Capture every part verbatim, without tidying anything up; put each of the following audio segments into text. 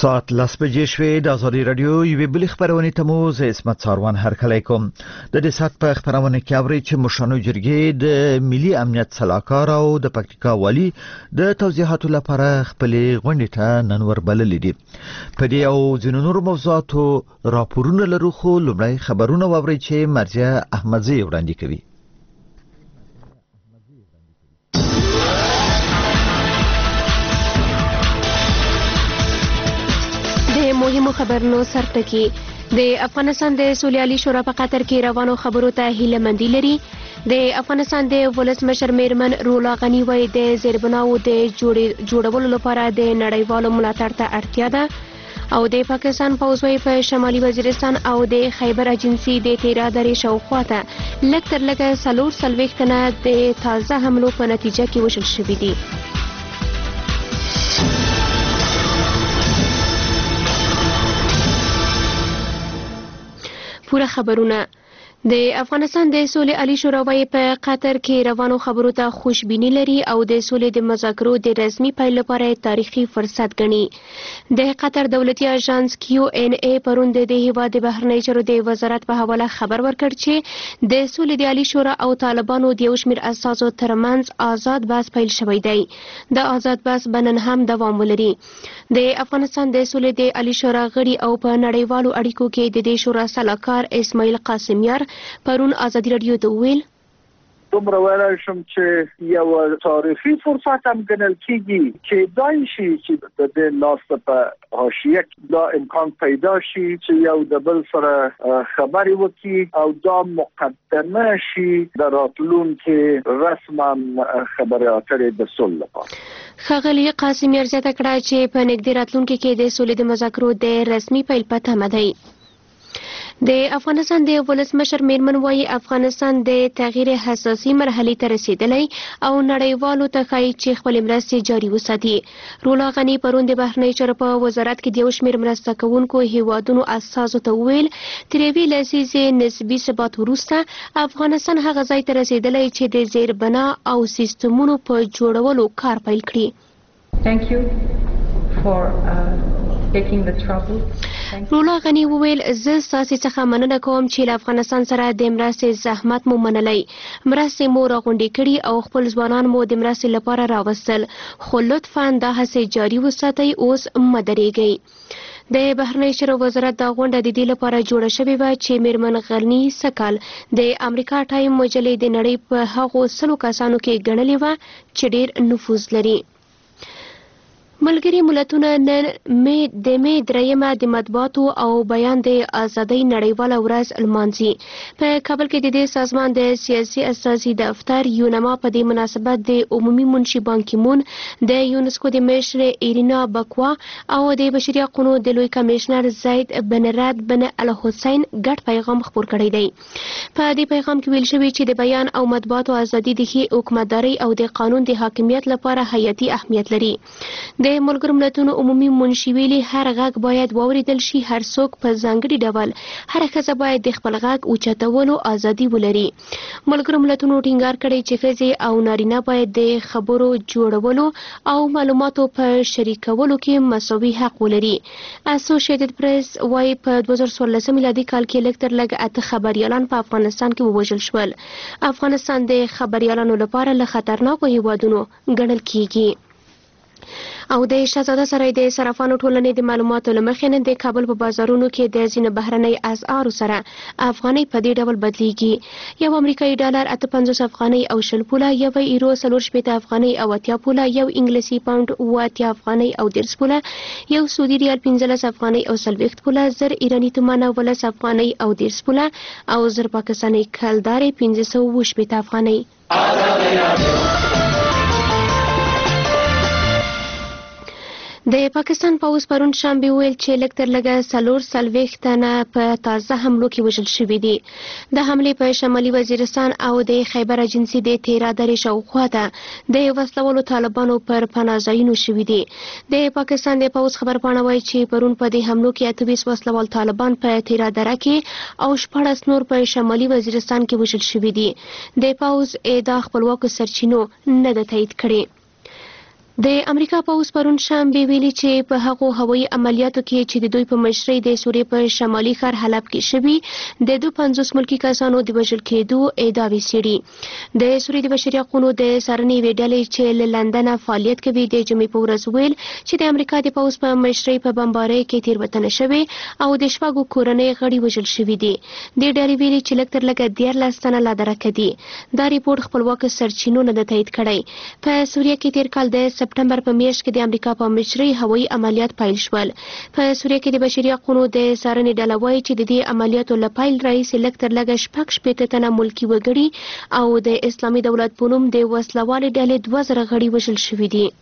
ساعت لس بجې شوې. د ازادي راډیو یوې بلې خپرونې ته مو زه عصمت ساروان هرکلی کوم. د دې ساعت په خپرونه کې اورئ چې مشرانو جرګې د ملي امنیت سلاکار او د پکتیکا والي د توضیحاتو لپاره خپلې غونډې ته نن وربللې دي. په دې او ځینو نورو موضوعاتو راپورونه لرو، خو لومړی خبرونه واورئ چې مرجع احمدزی وړاندې کوي. مهمو خبرونو سرټکی. د افغانستان د سولیالي شورا په قطر کې روانو خبرو ته هیله مندي لري. د افغانستان د ولسمشر میرمن رولا غنی وایي د زیربناو د جوړولو لپاره د نړیوالو ملاتړ ته اړتیا ده، او د پاکستان پوځ وایي په شمالي وزیرستان او د خیبر ایجنسي د تیرا درې شاوخوا ته لږ تر لږه څلور څلوېښت تنه د تازه حملو په نتیجه کې وژل شوي دي. پوره خبرونه. د افغانستان د سولې عالی شورا وایي په قطر کې روانو خبرو ته خوشبیني لري او د سولې د مذاکرو د رسمي پیل لپاره تاریخي فرصت ګڼي. د قطر دولتي اژانس کیو ان ای پرون د هیواد د بهرنی چارو د وزارت په حواله خبر ورکړ چې د سولې د عالی شورا او طالبانو د یو شمېر اساسو ترمنځ آزاد بحث پیل شوی دی. د آزاد بحث به نن هم دوام ولري. د افغانستان د سولې د عالی شورا غړي او په نړیوالو اړیکو کې د دې شورا سلاکار اسماعیل قاسمیار پرون ازادي راډیو ته ویل دومره ویلای شم چې یو تاریخي فرصت هم ګڼل کېږي چې دای شي چې د دې ناسته په حاشیه دا امکان پیدا شي چې یو د بل سره خبرې وکړي او دا مقدمه شي د راتلونکي رسما خبرې اترې د صلح لپاره. ښاغلي قاسمیار زیاته کړه چې په نږدې راتلونکي کې د سولې د مذاکرو د رسمي پیل په تمه دی. د افغانستان د ولسمشر میرمن وایي افغانستان د تغییر حساسي مرحلې ته رسیدلی او نړیوالو ته ښایي چې خپلې مرستې جاري وساتي. رولا غني پرون د بهرنی چارو په وزارت کې د یو شمېر مرسته کوونکو هیوادونو اساسو ته وویل تر یوې لسیزې نسبي ثبات وروسته افغانستان هغه ځای ته رسیدلی چې د زیربنا او سیستمونو په جوړولو کار پیل کړي. Thank you for uh, taking the trouble. رولا غني وویل زه ستاسې څخه مننه کوم چې له افغانستان سره د مرستې زحمت مو منلی، مرستې مو راغونډې کړي او خپل ځوانان مو د مرستې لپاره راوستل، خو لطفا دا هڅې جاري وساتئ، اوس مه درېږئ. د بهرنی چارو وزارت دا غونډه د دې لپاره جوړه شوې وه چې میرمن غني سکال د امریکا ټایم مجلې د نړۍ په هغو سلو کسانو کې ګڼلې وه چې ډېر نفوذ لري. ملګري ملتونه نن مې د مې درېیمه د مطبوعاتو او بیان د ازادۍ نړیواله ورځ لمانځي. په کابل کې د دې سازمان د سیاسي استازي دفتر یونما په دې مناسبت د عمومي منشي بان کی مون، د یونسکو د مشر ایرینا بکوا او د بشري حقوقو د لوی کمشنر زید بن رد بن الحسین ګډ پیغام خپور کړی دی. په دې پیغام کې ویل شوی چې د بیان او مطبوعاتو ازادي د ښې حکومتدارۍ او د قانون د حاکمیت لپاره حیاتي اهمیت لري. د د ملګرو ملتونو عمومي منشي ویلي هر غږ باید واوریدل شي، هر څوک په ځانګړي ډول هر ښځه باید د خپل غږ اوچتولو ازادي ولري. ملګرو ملتونو ټینګار کړی چې ښځې او نارینه باید د خبرو جوړولو او معلوماتو په شریکولو کې مساوي حق ولري. اسوسییټډ پریس وايي په دوه زره څوارلسم میلادي کال کې لږ تر لږه اته خبریالان په افغانستان کې ووژل شول. افغانستان د خبریالانو لپاره له خطرناکو هیوادونو ګڼل کیږي. او د شهزاده سرای د صرافانو ټولنې د معلوماتو له مخې نن د کابل په بازارونو کې د ځینو بهرنۍ اسعارو سره افغانۍ په دې ډول بدلیږي. یو امریکایي ډالر اته پنځوس افغانۍ او شل پوله، یو ایرو څلور شپېته افغانۍ او اتیا پوله، یو انګلیسي پاونډ اوه اتیا افغانۍ او دېرش پوله، یو سعودي ریال پنځلس افغانۍ او څلوېښت پوله، زر ایراني تومان اوولس افغانۍ او دېرش پوله او زر پاکستاني کلدارې پنځه سوه اووه شپېته افغانۍ. د پاکستان پوځ پرون شنبه ویل چې لږ تر لږه څلور څلوېښت تنه په تازه حملو کې وژل شوي دي. د حملې په شمالي وزیرستان او د خیبر ایجنسي د تیرا درې شاوخوا ته د وسلوالو طالبانو پر پناه ځایونو شوي دي. د پاکستان د پوځ خبرپاڼه وایي چې پرون په دې حملو کې اته ویشت وسلوال طالبان په تیرا دره کې او شپاړس نور په شمالي وزیرستان کې وژل شوي دي. د پوځ ادعا خپلواکو سرچینو نه ده تایید کړې. د امریکا پوځ پرون شنبه ویلي چې په هغو هوایي عملیاتو کې چې د دوی په مشرۍ د سوریې په شمالي ښار حلب کې شوي د دوه پنځوس ملکي کسانو د وژل کېدو ادعاوې څېړي. د سوریې د بشري حقوقو د څارنې یوې ډلې چې له لندنه فعالیت کوي د جمعې په ورځ ویل چې د امریکا د پوځ په مشرۍ په بمبارۍ کې تېروتنه شوې او د شپږو کورنۍ غړي وژل شوي دي. د ډلې ویلي چې لږ تر لږه دیارلس تنه لا درکه دي. دا ریپورټ خپلواکو سرچینو نه تایید کړی. په سوریه کې تېر کال د سپټمبر په میاشت کې د امریکا په مشرۍ هوایي عملیات پیل شول. په سوریه کې د بشري حقوقو د څارنې ډله وایي چې د دې عملیاتو له پیل راهیسې لږ تر لږه شپږ شپېته تنه ملکي وګړي او د اسلامي دولت په نوم د وسلوالې ډلې دوه زره غړي وژل شوي دي.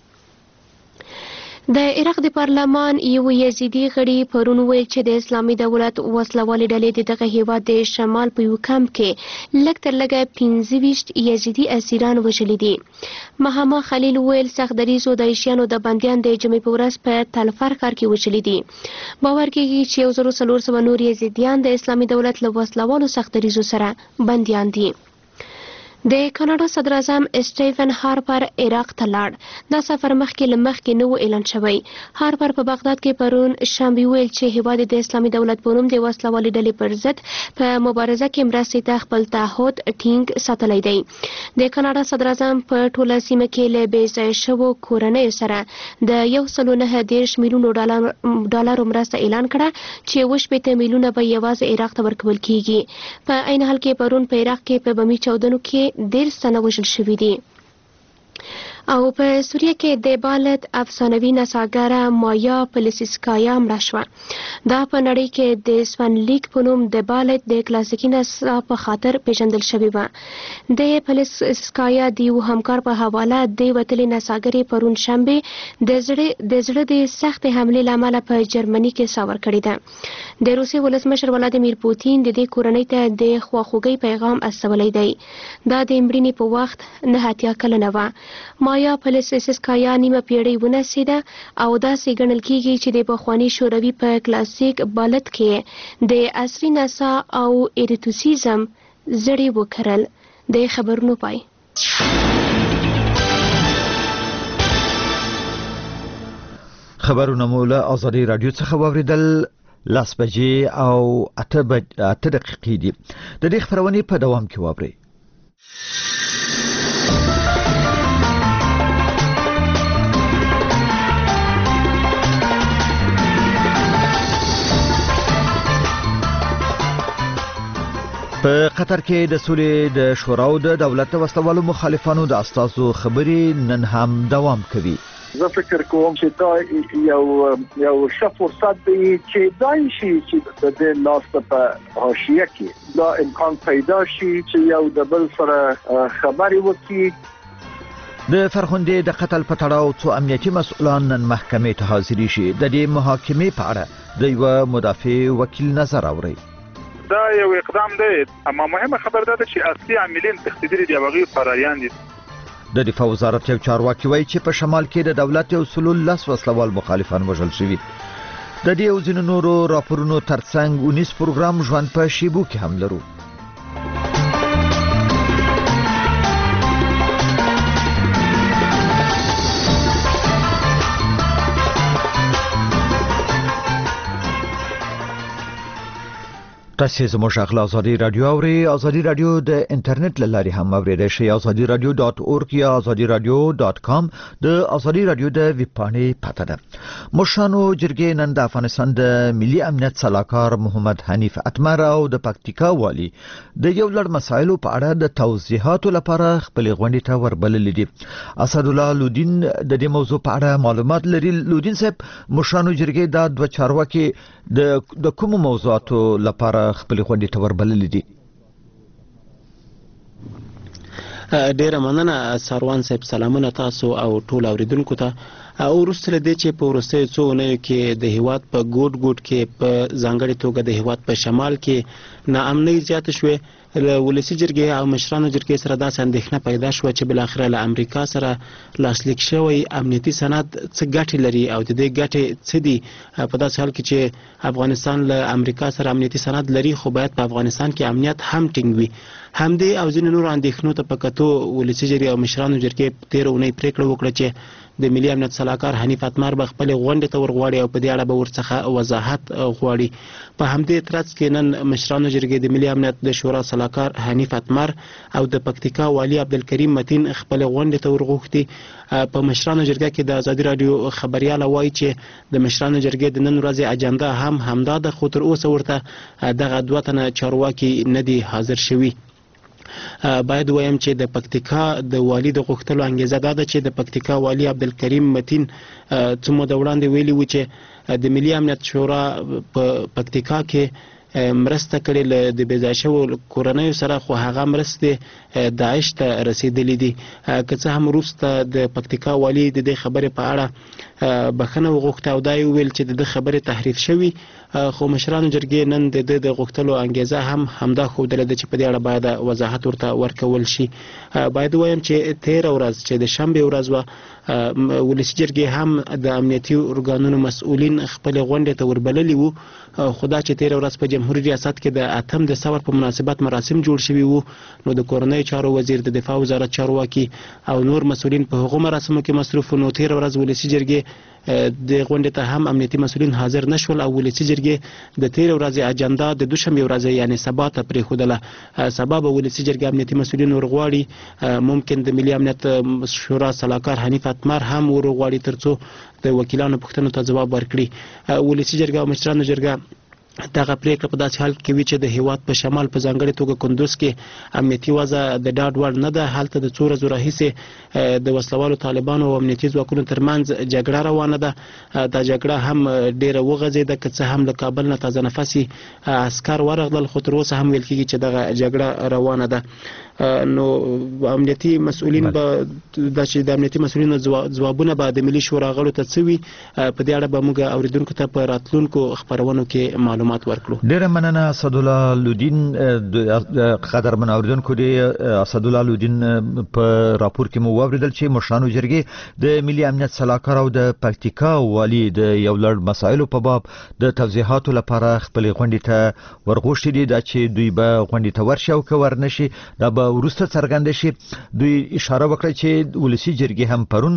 د عراق د پارلمان یو یزیدي غړي پرون ویل چې د اسلامي دولت وسلوالې ډلې د دغه هیواد د شمال په یو کمپ کې لږ تر لږه پنځه ویشت یزیدي اسیران وژلي دي. محمد خلیل ویل سخت دریځو داعشیانو د بندیان د جمعې په ورځ په تلفر ښار کې وژلي دي. باور کېږي چې یو زر څلور سوه نور یزیدیان د اسلامي دولت له وسلوالو سخت دریځو سره بندیان دي. د کاناډا صدر اعظم اسټیفن هارپر عراق ته لاړ. دا سفر مخکې له مخکې نه و اعلان شوی. هارپر په بغداد کې پرون شنبه ویل چې هیواد د اسلامي دولت په نوم د وسلوالې ډلې پر ضد په مبارزه کې مرستې ته خپل تعهد ټینګ ساتلی دی. د کاناډا صدر اعظم په ټوله سیمه کې له بې ځایه شوو کورنیو سره د یو سلو نهه دېرش میلیونو ډالرو مرسته اعلان کړه چې اووه شپېته میلیونه به یوازې عراق ته ورکول کیږي. په عین حال کې پرون په عراق کې په بمي چاودنو کې ډېر تنه وژل شوي دي. او په سوریه کې د بالت افسانوي نڅاګره مایا پلسیسکایا مړه شوه. دا په نړۍ کې د سوانلیک په نوم د بالت د کلاسیکي نڅا په خاطر پیژندل شوې وه. د پلسیسکایا د یو همکار په حواله د وتلې نڅاګرې پرون شنبه د زړه د زړه د سختې حملې له امله په جرمني کې ساه ورکړې ده. د روسیې ولسمشر ولادیمیر پوتین د دې کورنۍ ته د خواخوږۍ پیغام استولی دی. دا د مړینې په وخت نه اتیا کلنه وه. مایا پلسیسکایا نیمه پیړۍ ونڅېده او داسې ګڼل کیږي چې د پخواني شوروي په کلاسیک بالت کې د عصري نڅا او ایریتوسیزم زړي وکرل. د خبرونو پای. خبرونه مو له آزادي رادیو څخه واوریدل. لاس بجې او اته بج اته دقیقې دي. د دې خبرونې په دوام کې واورئ. په قطر کې د سولې د شوراو د دولت وسلوالو مخالفانو د استازو خبرې نن هم دوام کوي. زه فکر کوم چې دا یو یو ښه فرصت دی چې دای شي چې د دې ناسته په حاشیه کې دا امکان پیدا شي چې یو د بل سره خبرې وکړي. د فرخندې د قتل په تړاو څو امنیتي مسؤلان نن محکمې ته حاضرې شي. د دې محاکمې په اړه د یو مدافع وکیل نظر اوري. دا یو اقدام دی، اما مهمه خبر ده چې اصلي عاملین تخدیدي دي او غیر فراریان دي. د دفاع وزارت یو چارواکي وایي چې په شمال کې د دولت یو سلو لس وسلوال مخالفان وژل شوي. د دې او ځینو نورو راپورونو ترڅنګ اونیس پروګرام ژوند په شیبو کې هم لرو. تاسو زموږ غلا آزادي رادیو اوري. آزادي رادیو د انټرنیټ لاري هم اوریدئ شئ. آزادي رادیو ډاټ اورګ یا آزادي رادیو ډاټ کام د آزادي رادیو د ویب پاڼې پته ده. مشانو جرګې نن د افغانستان د ملي امنیت صلاحکار محمد حنیف اتمر او د پکتیکا والی د یو لړ مسایلو په اړه د توضیحاتو لپاره خپل غونډې ته وربلل دي. اسد الله لودین د دې موضوع په اړه معلومات لري. لودین صاحب، مشانو جرګې د دوه چارواکي د د کوم موضوعاتو لپاره خپل غونډې ته وربلل دي؟ ډیره مننه ساروان صاحب. سلامونه تاسو او ټول اوریدونکو ته. او وروسته له دې چې په وروستیو څو اونیو کې د هیواد په ګوټ ګوټ کې په ځانګړې توګه د هیواد په شمال کې ناامنۍ زیاته شوې، له ولسي جرګې او مشرانو جرګې سره داسې اندېښنه پیدا شوه چې بالاخره له امریکا سره لاسلیک شوی امنیتي سند څه ګټې لري او د دې ګټې څه دي، په داسې حال کې چې افغانستان له امریکا سره امنیتي سند لري خو باید په افغانستان کې امنیت هم ټینګ وي. همدې او ځینې نورو اندېښنو ته په کتو ولسي جرګې او مشرانو جرګې تېره اونۍ پرېکړه وکړه چې د ملي امنیت سلاکار حنیف اتمر به خپل غونډې ته ورغواړي او په دې اړه به ورڅخه وضاحت غواړي. په همدې ترڅ کې نن مشرانو جرګې د ملي امنیت د شورا سلاکار حنیف اتمر او د پکتیکا والي عبدالکریم متین خپل غونډې ته ورغوښتي. په مشرانو جرګه کې د ازادي رادیو خبريال وایي چې د مشرانو جرګې د نن ورځې اجنډا هم همدا د خو تر اوسه ورته دغه دوه تنه چارواکي نه دي حاضر شوي. باید وایم چې د پکتیکا د والی د غوښتلو انګیزه دا ده چې د پکتیکا والی عبدالکریم متین څه موده وړاندې ویلي و چې د ملي امنیت شورا په پکتیکا کې مرسته کړې له د بېځایه شوو کورنیو سره، خو هغه مرستې داعش ته رسېدلې دي. که څه هم وروسته د پکتیکا والي د دې خبرې په اړه بخښنه وغوښته او دا یې وویل چې د ده خبرې تحریف شوي، خو مشرانو جرګې نن د ده د غوښتلو انګیزه هم همدا ښودله ده چې په دې اړه باید وضاحت ورته ورکول شي. باید ووایم چې تېره ورځ چې د شنبې ورځ وه، ولسي جرګې هم د امنیتي ارګانونو مسؤلین خپلې غونډې ته وربللي وو، خو دا چې تېره ورځ په جمهوري ریاست کې د اتم دسمبر په مناسبت مراسم جوړ شوي وو، نو د کورنیو چارو وزیر، د دفاع وزارت چارواکي او نور مسؤلین په هغو مراسمو کې مصروف وو. نو تېره ورځ ولسي جرګې د غونډې ته هم امنیتي مسؤلین حاضر نشول او ولسي جرګې د تېرې ورځې اجنډا د دوشنبې ورځې یعنې سبا ته پرېښودله. سبا به ولسي جرګې امنیتي مسؤلین ورغواړي، ممکن د ملي امنیت شورا سلاکار حنیف اتمر هم ورغواړي تر څو د وکیلانو پوښتنو ته ځواب ورکړي. ولسي جرګه او مشرانو جرګه دغه پریکړه په داسې حال کې وي چې د هیواد په شمال په ځانګړې توګه کندوز کې امنیتي وضع د ډاډ وړ نه ده. هلته د څو ورځو راهیسې د وسلوالو طالبانو او امنیتي ځواکونو ترمنځ جګړه روانه ده. دا جګړه هم ډیره وغځېده، که څه هم له کابل نه تازه نفسي عسکر ورغلل، خو تر اوسه هم ویل کېږي چې دغه جګړه روانه ده. نو امنیتي مسؤلین به دا چې د امنیتي مسؤلینو ځوابونه به د ملي شورا غړو ته څه وي، په دې اړه به موږ اوریدونکو ته په راتلونکو خپرونو کې معلومات ورکړو. ډیره مننه اسدالله لودین. قدرمن اوریدونکو دی اسدالله لودین په راپور کې مو واوریدل چې مشرانو جرګې د ملي امنیت سلاکار او د پکتیکا والی د یو لړ مسایلو په باب د توضیحاتو لپاره خپل غونډې ته ورغوښتي دي، دا چې دوی به غونډې ته ورشي او که ورنشي دا به وروسته څرګنده شي. دوی اشاره وکړه چې ولسي جرګې هم پرون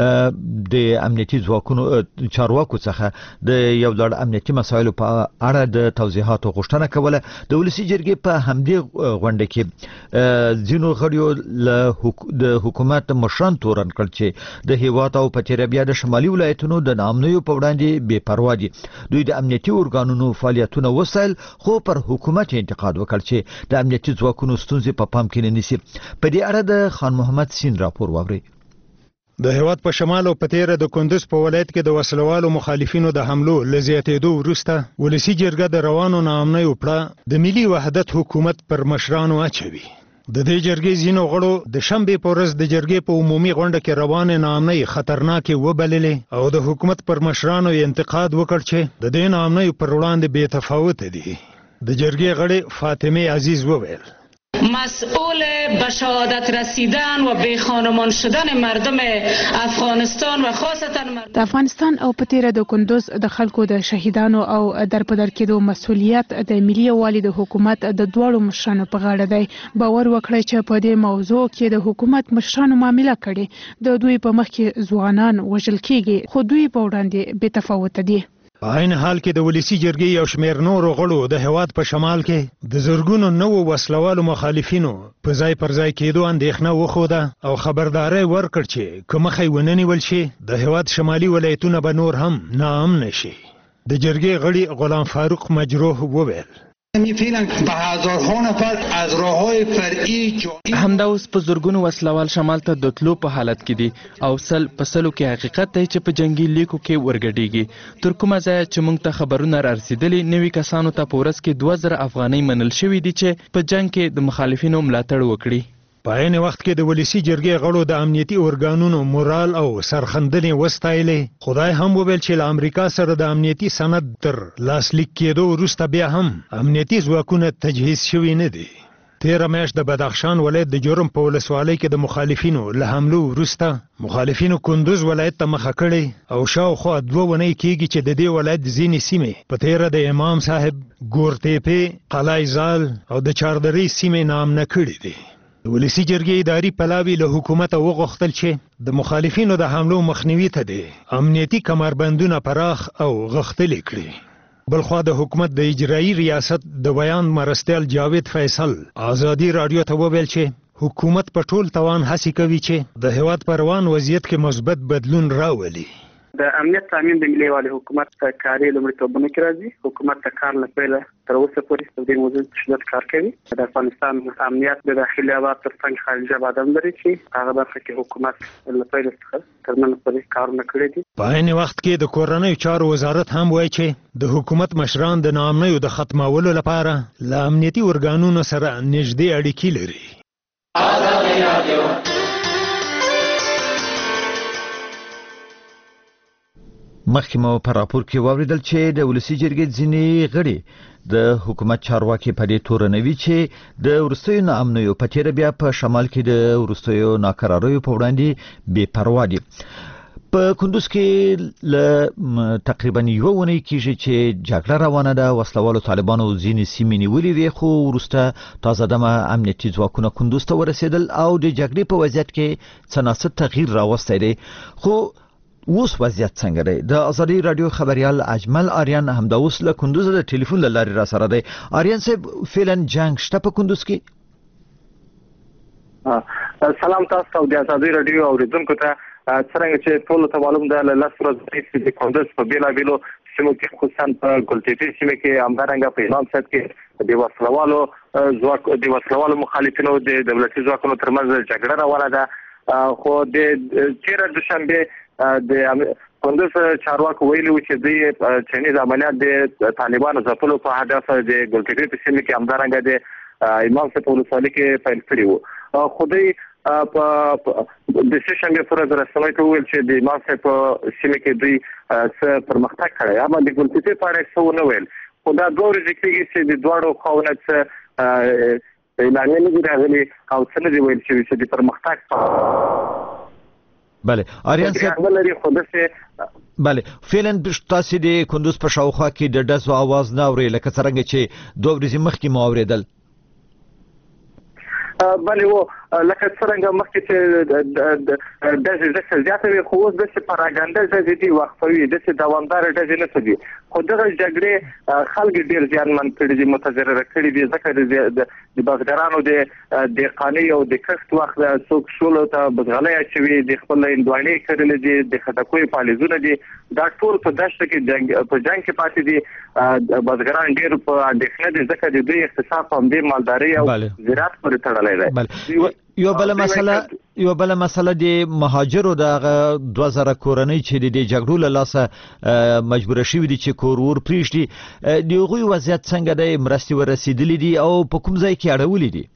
د امنیتي ځواکونو چارواکو څخه د یو لړ امنیتي مسایلو په اړه د توضیحاتو غوښتنه کوله. د ولسي جرګې په همدې غونډه کې ځینو غړیو له د حکومت مشران تورن کړ چې د هیواد او په تېره بیا د شمالي ولایتونو د ناامنیو په وړاندې بې پروا دي. دوی د امنیتي ارګانونو فعالیتونه وسایل، خو پر حکومت انتقاد وکړ چې د امنیتي ځواکونو ستونزې په پام کې نه نیسي. په دې اړه د خان محمد سین راپور واورئ. د هیواد په شمال او په تیره د کندوز په ولایت کې د وسلوالو مخالفینو د حملو له زیاتېدو وروسته ولسي جرګه د روانو ناامنیو پړه د ملي وحدت حکومت پر مشرانو اچوي. د دې جرګې ځینو غړو د شنبې په ورځ د جرګې په عمومي غونډه کې روانې ناامنۍ خطرناکې وبللې او د حکومت پر مشرانو انتقاد وکړ چې د دې ناامنیو پر وړاندې بې تفاوته دي. د جرګې غړې فاطمه عزیز وویل مسئول به شهادت رسیدن و بی خانمان شدن مردم افغانستان و خاصتا د افغانستان او په تیره د کندوز د خلکو د شهیدانو او در په در کېدو مسؤلیت د ملي یووالي د حکومت د دواړو مشرانو په غاړه دی. باور وکړئ چې په دې موضوع کې د حکومت مشرانو معامله کړې، د دوی په مخ کې ځوانان وژل کېږي، خو دوی په وړاندې بې تفاوته دي. په عین حال کې د ولسي جرګې یو شمېر نورو غړو د هیواد په شمال کې د زرګونو نوو وسلوالو مخالفینو په ځای پر ځای کېدو اندېښنه وښوده او خبرداری ورکړ چې که مخه یې ونه نیول شي د هیواد شمالي ولایتونه به نور هم ناامنه شي. د جرګې غړي غلام فاروق مجروح وویل همدا اوس په زرګونو وسلوال شمال ته د تلو په حالت کې دي او سل په سلو کې حقیقت دی چې په جنگي لیکو کې ورګډېږي. تر کومه ځایه چې موږ ته خبرونه رارسېدلي، نوي کسانو ته په ورځ کې دوه زره افغانۍ منل شوي دي چې په جنگ کې د مخالفینو ملاتړ وکړي. په عین وخت کې د ولسي جرګې غړو د امنیتي ارګانونو مورال او سرخندنې وستایلې. خدای هم وویل چې له امریکا سره د امنیتي سند تر لاسلیک کېدو وروسته بیا هم امنیتي ځواکونه تجهیز شوي نه دي. تیره میاشت د بدخشان ولایت د جرم په ولسوالۍ کې د مخالفینو له حملو وروسته مخالفینو کندوز ولایت ته مخه کړې او شاوخوا دوه اونۍ کېږي چې د دې ولایت ځینې سیمې په تیره د امام صاحب، ګورتیپې، قلعه زال او د چاردرې سیمې ناامنه کړې دي. ولسی جرګې اداري پلاوی له حکومت وغوښتل چې د مخالفینو د حملو مخنیوي ته د امنیتي کمربندونه پراخ او غښتلي کړي. بلخوا د حکومت د اجرایي ریاست د بیان مرستیال جاوید فیصل ازادي رادیو ته وویل چې حکومت په ټول توان هڅې کوي چې د هیواد په روان وضعیت کې مثبت بدلون راولي. د امنیت تامین د ملي والي حکومت ته کاري لومړیتوبونه کې راځي. حکومت د کار لپاره تر اوسه پورې په دې موضوع شدت کار کوي. د افغانستان امنیت د داخلي آباد تر څنګ خارجي آباد هم لري چې هغه برخه کې حکومت لپاره څخه تر نن پورې کارونه کړي دي. په عین وخت کې د کورنیو چارو وزارت هم وایي چې د حکومت مشران د ناامنیو د ختمولو لپاره له امنیتي ارګانونو سره نږدې اړیکې لري. مخکې مو په راپور کې واوریدل چې د ولسی جرګې ځینې غړي د حکومت چارواکي په دې تورنوي چې د وروستیو ناامنیو په تیر بیا په شمال کې د وروستیو ناکراریو په وړاندې بې پروا دي. په کندوز کې ل تقریبا یو ونې کېږي چې جګړه روانه ده. وسلوالو طالبانو ځینې سیمې نیولې وې خو وروسته تازه دمه امنیتي ځواکونه کندوز ته ورسېدل او د جګړې په وضعیت کې څه ناڅه تغییر راوستی دی. خو اوس وضعیت څنګه دی؟ د ازادي رادیو خبريال اجمل آریان همدا اوس له کندوز د ټلیفون له لارې را سره دی. آریان صاحب فعلا جنگ شته په کندوز کې؟ سلام تاسو ته د ازادي رادیو اوریدونکو ته. څنګه چې ټول ته معلوم ده له لاس ورځې د کندوز په بیلا بیلو سیمو کې خصوصا په ګلټيټي سیمه کې همدارنګه په امام صاحب کې د وسلوالو ځواک د وسلوالو مخالفینو د دولتي ځواکونو ترمنځ جګړه روانه ده. خو د تیر دوشنبه د کندوز چارواکو ویلي و چې د چینیز عملیات د طالبانو ځپلو په هدف د ګلټيټي په سیمه کې همدارنګه د امام صاحب ولسوالۍ کې پیل کړي وو. خو دوی په د سه شنبه پر ورځ رسمي ویل چې د امام صاحب په سیمه کې دوی څه پرمختګ کړی. اما د ګلټيټي په اړه څه ونه ویل. خو دا دوه ورځې کېږي چې د دواړو خواوو څخه اعلانونه نه دي راغلي او څه نه دي ویل چې د پرمختګ. بله آریان صاحب بله فعلا تاسو د کندوز په شاوخوا کې د ډزو आवाज نه اوري لکه څنګه چې دوه ورځې مخکې مو اوریدل. بله و لکه څنګه مخکې چې د ځکه زیاته وي خو اوس د پراګاندا ځای دی وقفوي د دوامدار ډزې نه دي. خو دغه جګړې خلک ډیر ځانمن کړي دي متضرر کړي دي ځکه د بزګرانو د د قانې او د کښت وخت څوک شول ته بزغلې اچوي د خپل اندواني کړل دي د خټکوي پالیزونه دي دا ټول په دشت کې جنگ په جنگ کې پاتې دي. بزګران ډیر په اندېښنه دي ځکه د دوی اقتصاد هم د مالداري او زراعت پورې تړلی دی. یو بل مسله یو بل مسله د مهاجرو د دوه زره کورنۍ چې د جګړو له لاسه مجبور شوي دي چې کور ور پریږدي د هغوی وضعیت څنګه دی؟ مرستې ورسېدلې دي او په کوم ځای کې اړولې دي؟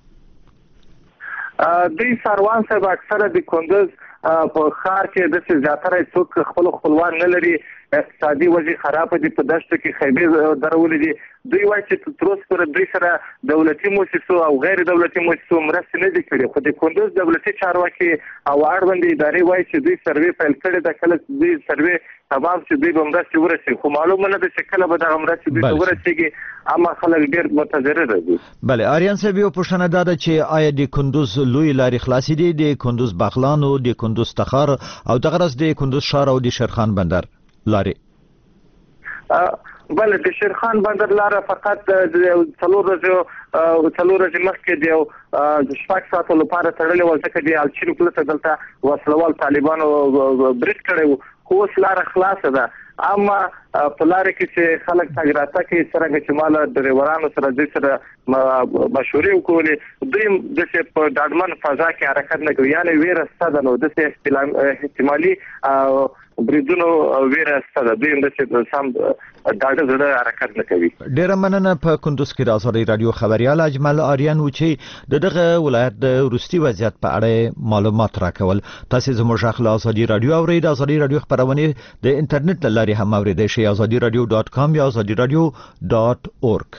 دوی سروان صاحب اکثره د کندوز په ښار کې د زیاتره څوک خپل خپلوان نه لري. اقتصادي وضعیت خراب دي. په دشت کې خیبې درولې دي. دوی وایي چې تر اوسه پورې دوی سره دولتي مؤسسو او غیر دولتي مؤسسو مرستې نه دي کړې. خو د کندوز دولتي چارواکي او اړوند ادارې وایي چې دوی سروې پیل کړې ده. کله دوی سروې تمام چې دوی به مرستې ورسېږي خو معلومه نه ده چې کله به دغه مرستې دوی ته ورسېږي. اما خلک ډېر متضرر دي. بله آریان صاحب یو پوښتنه دا ده چې آیا د کندوز لوی لارې خلاصې دي د کندوز بغلانو د کندوز تخار او دغه راز د کندوز ښار او د شیرخان بندر لارې؟ بله د شیرخان بندر لاره فقط څلور ورځې څلور ورځې مخکې د شپږ ساعتو لپاره تړلې وه ځکه د الچین پولیس دلته وسلوال طالبانو برید کړی و. خو اوس لاره خلاصه ده. اما په لارې کې چې خلک تګ راتګ کوي څرنګه چې ما له ډریورانو سره دوی سره مشورې وکړلې دوی داسې په ډاډمن فضا کې حرکت نه کوي. یعنې ویره شته ده نو داسې احتمالي بریدونو ویره شته ده. دوی هم داسې سم ډاډه زړه حرکت نه کوي. ډېره مننه. په کندوز کې د ازادي راډیو خبریال اجمل آریان و چې د دغه ولایت د وروستي وضعیت په اړه معلومات راکول. تاسو زموږ غږ له ازادي راډیو اورئ. د ازادي راډیو خبرونه د انټرنیټ له لارې هم اوریدئ شئ. ازادي راډیو ډاٹ کام یا ازادي راډیو ډاٹ اورګ.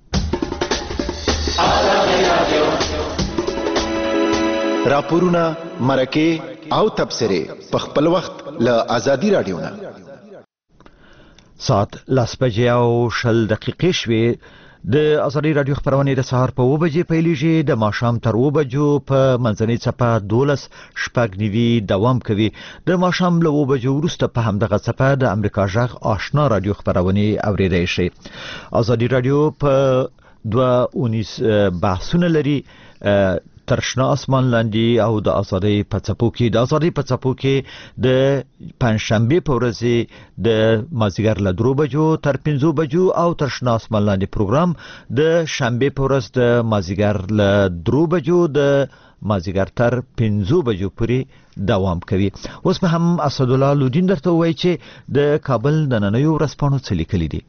راپورونه مرکه او تبصره په خپل وخت له ازادي راډیو نه. ساعت لاس بجې او شل دقیقې شوې د ازادي رادیو خبرونه د سهار په اوه بجې پیلېږي، د ماښام تر اوه بجو په منځنۍ څپه دولس شپږ نیوي دوام کوي. د ماښام له اوه بجو وروسته په همدغه څپه د امریکا غږ آشنا رادیو خبرونه اوریدای شي. ازادي رادیو په دوه اونیس بحثونه لري، تر شنه اسمان لاندې او د ازادۍ په څپو کې. د ازادۍ په څپو کې د پنځشنبه په ورځ د مازیګر له درو بجو تر پنځو بجو او تر شنه اسمان لاندې پروګرام د شنبه په ورځ د مازیګر له درو بجو د مازیګر تر پنځو بجو پورې دوام کوي. اوس به هم اسدالله لودین درته وایي چې د کابل نننیو ورځپاڼو څه لیکلي دي.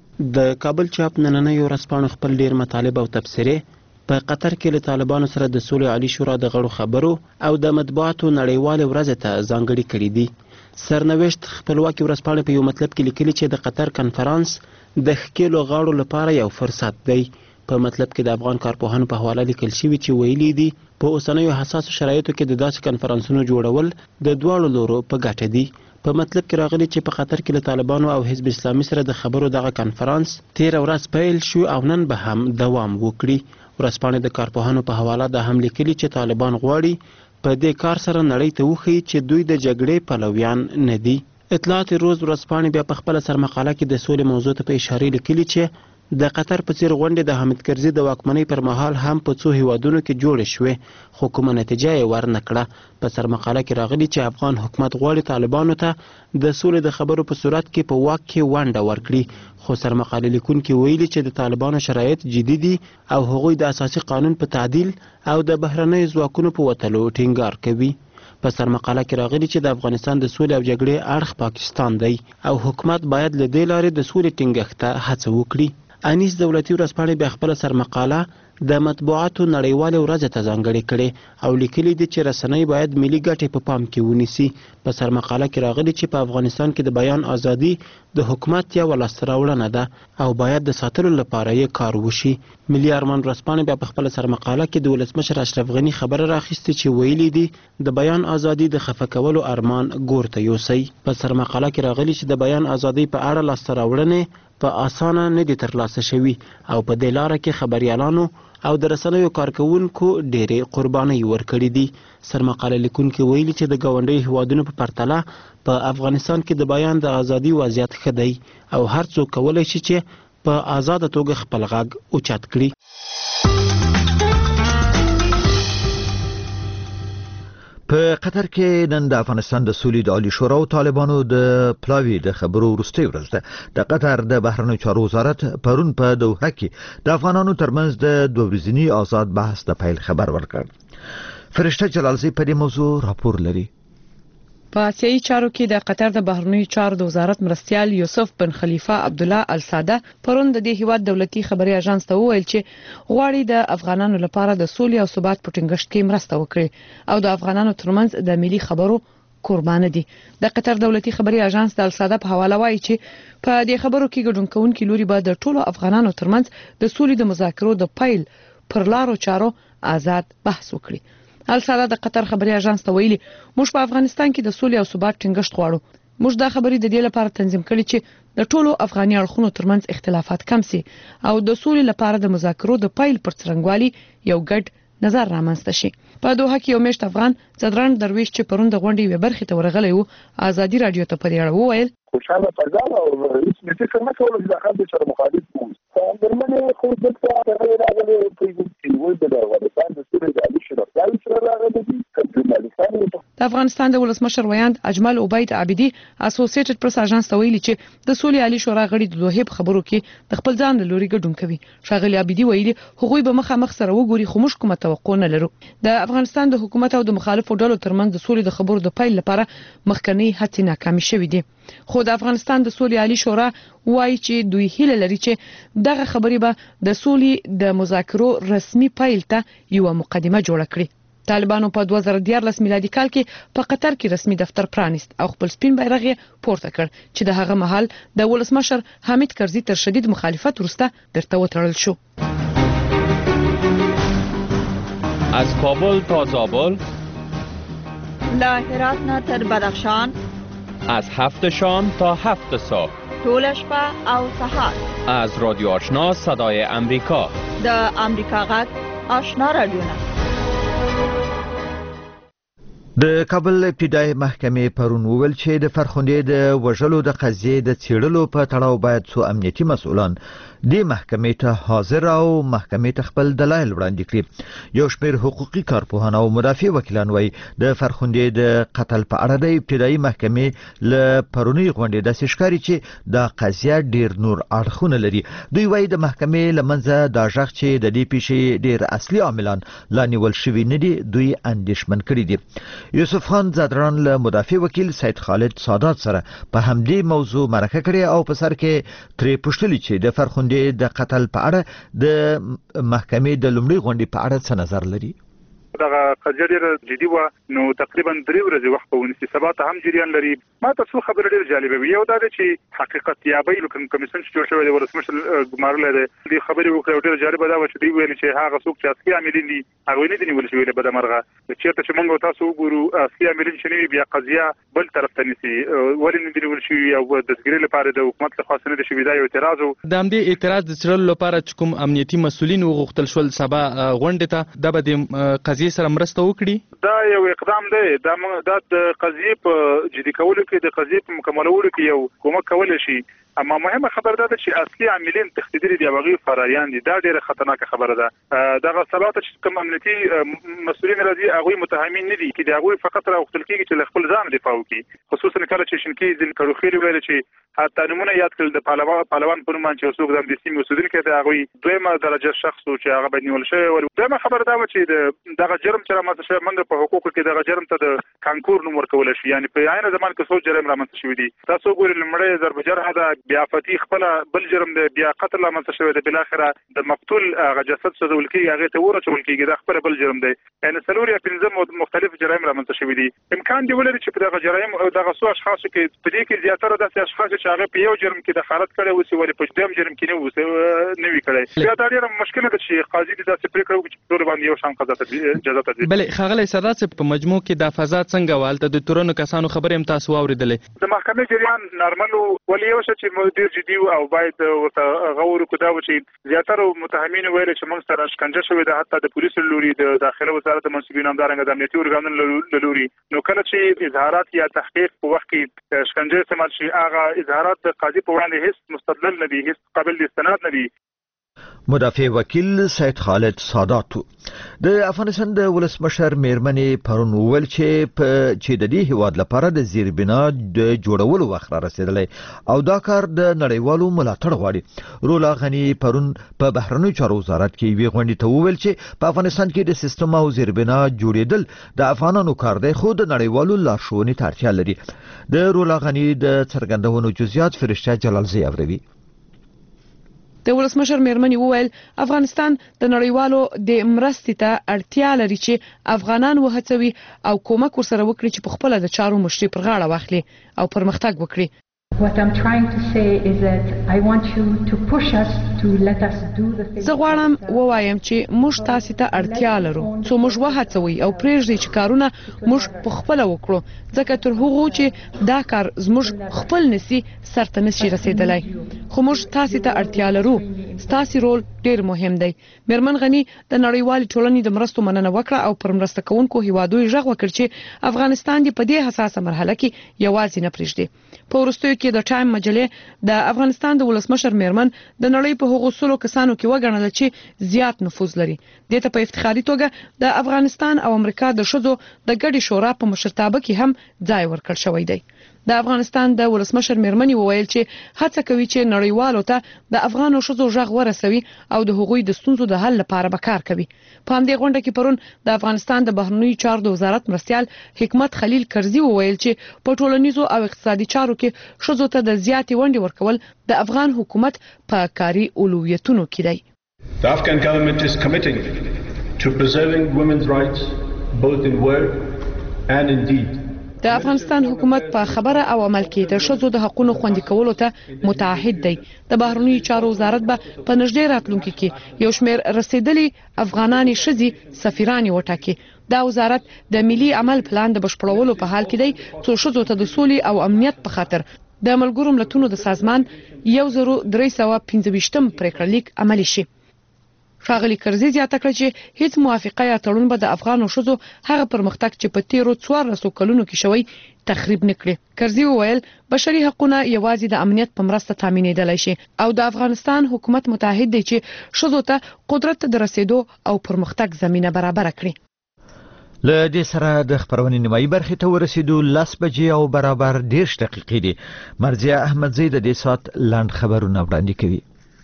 د کابل چاپ نننیو ورځپاڼو خپل ډیر مطالب او تبصرې په قطر کې له طالبانو سره د سولې عالی شورا د غړو خبرو او د مطبوعاتو نړیوالې ورځې ته ځانګړي کړي دي. سرنوشت خپلواکي ورځپاڼې په یو مطلب کې لیکلي چې د قطر کنفرانس د ښکېلو غاړو لپاره یو فرصت دی. په مطلب کې د افغان کارپوهانو په حواله لیکل شوي چې ویلي دي په اوسنیو حساسو شرایطو کې د داسې کنفرانسونو جوړول د دواړو لورو په ګټه دي. په مطلب کې راغلي چې په قطر کې له طالبانو او حزب اسلامي سره د خبرو دغه کنفرانس تیر ورځ پیل شو او نن به هم دوام وکړي. ورځپاڼې د کارپوهانو په حواله د هم لیکلي چې طالبان غواړي په دې کار سره نړۍ ته وښیي چې دوی د جګړې پلویان نه دي. اطلاعات روز ورځپاڼې بیا په خپله سرمقاله کې د سولې موضوع ته په اشاره لیکلي چې د قطر په څیر غونډې د حامد کرزي د واکمنۍ پر مهال هم په څو هیوادونو کې جوړې شوې، خو کومه نتیجه یې ورنه کړه. په سرمقاله کې راغلي چې افغان حکومت غواړي طالبانو ته د سولې د خبرو په صورت کې په واک کې ونډه ورکړي، خو سرمقاله لیکونکي ویلي چې د طالبانو شرایط جدي دي او هغوی د اساسي قانون په تعدیل او د بهرنیو ځواکونو په وتلو ټینګار کوي. په سرمقاله کې راغلي چې د افغانستان د سولې او جګړې اړخ پاکستان دی او حکومت باید له دې لارې د سولې ټینګښت ته هڅه وکړي. انیس دولتي ورځپاڼې بیا خپله سرمقاله د مطبوعاتو نړیوالې ورځې ته ځانګړې کړې او لیکلي دي چې رسنۍ باید ملي ګټې په پام کې ونیسي. په سرمقاله کې راغلي چې په افغانستان کې د بیان ازادي د حکومت یوه لاسته راوړنه ده او باید د ساتلو لپاره یې کار وشي. ملي ارمان ورځپاڼې بیا په خپله سرمقاله کې د ولسمشر اشرف غني خبره راخیستې چې ویلي دي د بیان ازادي د خفه کولو ارمان ګور ته یوسئ. په سرمقاله کې راغلي چې د بیان ازادۍ په اړه لاسته راوړنې په اسانه نه دي ترلاسه شوي او په دې لاره کې خبریالانو او د رسنیو کارکوونکو ډېرې قربانۍ ورکړي دي. سرمقاله لیکونکي ویلي چې د ګاونډیو هیوادونو په پرتله په افغانستان کې د بیان د ازادي وضعیت ښه دی او هر څوک کولی شي چې په آزاده توګه خپل غږ اوچت کړي. په قطر کې نن د افغانستان د سولې د عالی شورا او طالبانو د پلاوی د خبرو وروستۍ ورځ ده. د قطر د بهرنیو چارو وزارت پرون په دوحه کې د افغانانو ترمنځ د دوه ورځني آزاد بحث د پیل خبر ورکړ. فرشته جلالزی په دې موضوع راپور لري. په آسیایي چارو کې د قطر د بهرنیو چارو د وزارت مرستیال یوسف بن خلیفه عبدالله الساده پرون د دې هیواد دولتي خبري اژانس ته وویل چې غواړي د افغانانو لپاره د سولې او ثبات په ټینګښت کې مرسته وکړي او د افغانانو ترمنځ د ملي خبرو قربانه دي. د قطر دولتي خبري اژانس د الساده په حواله وایي چې په دې خبرو کې ګډون کوونکي لوري به د ټولو افغانانو ترمنځ د سولې د مذاکرو د پیل پر لارو چارو آزاد بحث وکړي. الساده د قطر خبري اژانس ته ویلي موږ په افغانستان کې د سولې او ثبات ټینګښت غواړو. موږ دا خبرې د دې لپاره تنظیم کړې چې د ټولو افغاني اړخونو ترمنځ اختلافات کم سي او د سولې لپاره د مذاکرو د پیل پر څرنګوالي یو ګډ نظر رامنځته شي. په دوحه کې یو میشت افغان ځدران درویش چې پرون د غونډې یوه برخې ته ورغلی و ازادي رادیو ته په دې اړه وویل خوشاله فضا او هیڅ فکر نه کول چې د خلکو سره مخالف وو. درمنه خو د څه راغلي په دې کې وایي د افغانستان د سولې د عالی شورا د سره راغلي دي. د افغانستان د ولسمشر ویاند اجمل عبید عابدی اسوسییټډ پریس اژانس ته ویلي چې د سولې عالی شورا غړي د دوحه په خبرو کې د خپل ځان له لوري ګډون کوي. ښاغلي عابدی ویلي هغوی به مخامخ سره وګوري خو موږ کومه توقع نه لرو. د افغانستان د حکومت او د مخالفو ډلو ترمنځ د سولې د خبرو د پیل لپاره مخکنی هڅې ناکامې شوې دي. خو د افغانستان د سولې عالی شورا وایي چې دوی هیله لري چې دغه خبرې به د سولې د مذاکرو رسمي پیل ته یو مقدمه جوړ کړي. طالبانو په دوه زره دیارلس میلادي کال کې په قطر کې رسمي دفتر پرانیست او خپل سپین بیرغ یې پورته کړ چې د هغه مهال د ولسمشر حامد کرزي تر شدید مخالفت وروسته بیرته وتړل شو. از کابل تا زابل، له هرات نه تر بدخشان، از هفت شام تا هفت صبح، ټول شپه او سهار از رادیو آشنا صدای امریکا د امریکا غږ آشنا رادیو. د کابل ابتدایي محکمې پرون وویل چې د فرخندې د وژلو د قضیې د څېړلو په تړاو باید څو امنیتي مسؤلان د محکمې ته حاضر او محکمې ته خپل دلایل وړاندې کړي. یو شمېر حقوقي کارپوهان او مدافع وکیلان وایي د فرخندې د قتل په اړه د ابتدایي محکمې له پرونی غونډې داسې ښکاري چې دا قضیه ډېر نور اړخونه لري. دوی وایي د محکمې له منځه دا غږ چې د دې پیښې ډېر اصلي عاملان لا نیول شوي نه دي دوی اندېښمن کړي دي. یوسف خان زادران له مدافع وکیل سید خالد سادات سره په همدې موضوع مرکه کړې او په سر کې ترې پوښتلي چې د فرخندې د قتل په اړه د محکمې د لومړۍ غونډې په اړه څه نظر لري. دغه قضیه ډېره جدي وه، نو تقریبا درې ورځې وخت به ونیسي، سبا ته هم جریان لري. ما ته څو خبرې ډېرې جالبه وي. یو دا دی چې حقیقت یابۍ کمیسیون چې جوړ شوی دی ولسمشر ګمارلی دی، دې خبرې وکړې او ډېره جالبه دا وه چې دوی ویلي چې هغه څوک چې اصلي عاملین دي هغوی نه دي نیول شوي له بدمرغه. چېرته چې موږ او تاسو وګورو اصلي عاملین چې نه وي بیا قضیه بل طرف ته نیسي، ولې نه دي نیول شوي او دستګیرۍ لپاره د حکومت لخوا څه نه دي شوي. دا یو اعتراض و. د همدې اعتراض د څېړلو لپاره چې کوم امنیتي مسؤلین وغوښتل شول سبا غونډې ته، دا به د قضیې سره مرسته وکړي. دا یو اقدام دی، دا دا د قضیې په جدي کولو کې د قضیې په مکملولو کې یو کومک کولی شي. اما مهمه خبره ده چې اصلي عاملین تښتېدلي دي او هغوی فراریان دي. دا ډېره خطرناکه خبره ده. دغه سبا ته چې کوم امنیتي مسؤلین راځي هغوی متهمین نه دي، چې د هغوی فقط راغوښتل کېږي چې له خپل ځان دفاع وکړي. خصوصا کله چې شینکي ځینې کړوخېلي ویل چې حتی نومونه یاد کړل د پهلوان په نوم باندې چې څوک د همدې سیمې اوسېدونکی دی، هغوی دویمه درجه شخص و چې هغه باید نیول شوی و. دویمه خبره دا وه چې دغه جرم چې رامنځته شوی، موږ په حقوقو کې دغه جرم ته د کانکور نوم ورکولی شي. یعنې په عین زمان کې څو جرم رامنځته شوي دي. تاسو وګورئ لومړی ضرب جرحه ده، بیا فتي خپله بل جرم دی، بیا قتل رامنځته شوی دی، بالاخره د مقتول هغه جسد سوځول کېږي، هغې ته اور اچول کېږي، دا خپله بل جرم دی. یعنې څلور یا پنځه مختلف جرایم رامنځته شوي دي. امکان دی ولري چې په دغه جرایم او دغه څو اشخاصو کې په دې کې زیاتره داسې اشخاص چې هغه په یو جرم کې دخالت کړی اوسي ولې په دویم جرم کې نه اوسي نه وي کړی. بیا دا ډېره مشکله ده چې قاضي دې داسې پرېکړه وکړي چې ټولو باندې یو شان قضا ته جزا ته ځي. بلې ښاغلی سادات صاحب، په مجموع کې دا فضا څنګه وه؟ هلته د تورنو کسانو خبرې هم تاسو واورېدلې. د محکمې جریان نارمل و، ولې یو څه چې ډېر جدي و او باید ورته غور وکړو دا و چې زیاتره متهمینو ویل چې موږ سره شکنجه شوې ده، حتی د پولیسو له لوري، د داخله وزارت د منصبینو، همدارنګه د امنیتي ارګانونو له لوري. نو کله چې اظهارات یا تحقیق په وخت کې شکنجه استعمال شي، هغه اظهارات د قاضي په وړاندې هیڅ مستدلل نه دي، هیڅ قابل د استناد نه دي. مدافع وکیل سید خالد سادات د افغانستان د ولسمشر میرمنې پرون وویل چې په چې د دې هیواد لپاره د زیربنا د جوړولو وخت را رسیدلی او دا کار د نړیوالو ملاتړ غواړي. رولا غنی پرون په بهرنیو چارو وزارت کې یوې غونډې ته وویل چې په افغانستان کې د سیستم او زیربنا جوړېدل د افغانانو کار دی، خو د نړیوالو لارښوونې ته اړتیا لري. د رولا غنی د څرګندونو جزئیات فرشته جلالزی اوروي. د ولسمشر میرمنې وویل افغانستان د نړیوالو د مرستې ته اړتیا لري چې افغانان وهڅوي او کومک ورسره وکړي چې په خپله د چارو مشري پر غاړه واخلي او پرمختګ وکړي. What I'm trying to say is that I want you to push us to let us do the things. زه غواړم ووایم چې موږ تاسو ته اړتیا لرو څو موږ وهڅوي او پرېږدي چې کارونه موږ په خپل وکړو، ځکه تر هغو چې دا کار زموږ خپل نسی سرته نشي رسیدلی، خو موږ تاسو ته اړتیا لرو. ستاسو رول ډیر مهم دی. میرمن غنی د نړیوال ټولنې د مرستو مننه وکړه او پر مرسته کوونکو هیوادوي ژغ وکړ چې افغانستان دی په دې حساسه مرحله کې یوازې نه پرېږدي. په وروستیو کې د ټایم مجلې د افغانستان د ولسمشر میرمن د نړۍ په هغو سلو کسانو کې وګڼل چې زیات نفوذ لري. دې ته په افتخاري توګه د افغانستان او امریکا د ښځو د ګډې شورا په مشرتابه کې هم ځای ورکړل شوی دی. د افغانستان د ولسمشر میرمنې وویل چې هڅه کوي چې نړیوالو ته د افغانو ښځو غږ ورسوي او د هغوی د ستونزو د حل لپاره به کار کوي. په همدې غونډه کې پرون د افغانستان د بهرنیو چارو د وزارت مرستیال حکمت خلیل کرزي وویل چې په ټولنیزو او اقتصادي چارو کې ښځو ته د زیاتې ونډې ورکول د افغان حکومت په کاري اولویتونو کې دی. The Afghan government is committing to preserving women's rights both in word and in deed. د افغانستان حکومت په خبره او عمل کې د ښځو د حقوقو خوندي کولو ته متعهد دی. د بهرنیو چارو وزارت به په نږدې راتلونکي کې یو شمېر رسیدلي افغانانې ښځې سفیرانې وټاکي. دا وزارت د ملي عمل پلان د بشپړولو په حال کې دی څو ښځو ته د سولې او امنیت په خاطر د ملګرو ملتونو د سازمان یو زرو درې سوه پنځه ویشتم پریکړه لیک عملي شي. ښاغلي کرزي زیاته کړه چې هیڅ موافقه یا تړون به د افغانو ښځو هغه پرمختګ چې په تیرو څوارلسو کلونو کې شوی تخریب نه کړي. کرزي وویل بشري حقوقونه یوازې د امنیت په مرسته تامینېدلی شي او د افغانستان حکومت متعهد دی چې ښځو ته قدرت ته د رسیدو او پرمختګ زمینه برابره کړي. له دې سره د خبرونې نیمایي برخې ته ورسېدو. لس بجې او برابر دېرش دقیقې دي. مرضیه احمدزی د دې ساعت لنډ خبرونه وړاندې کوي.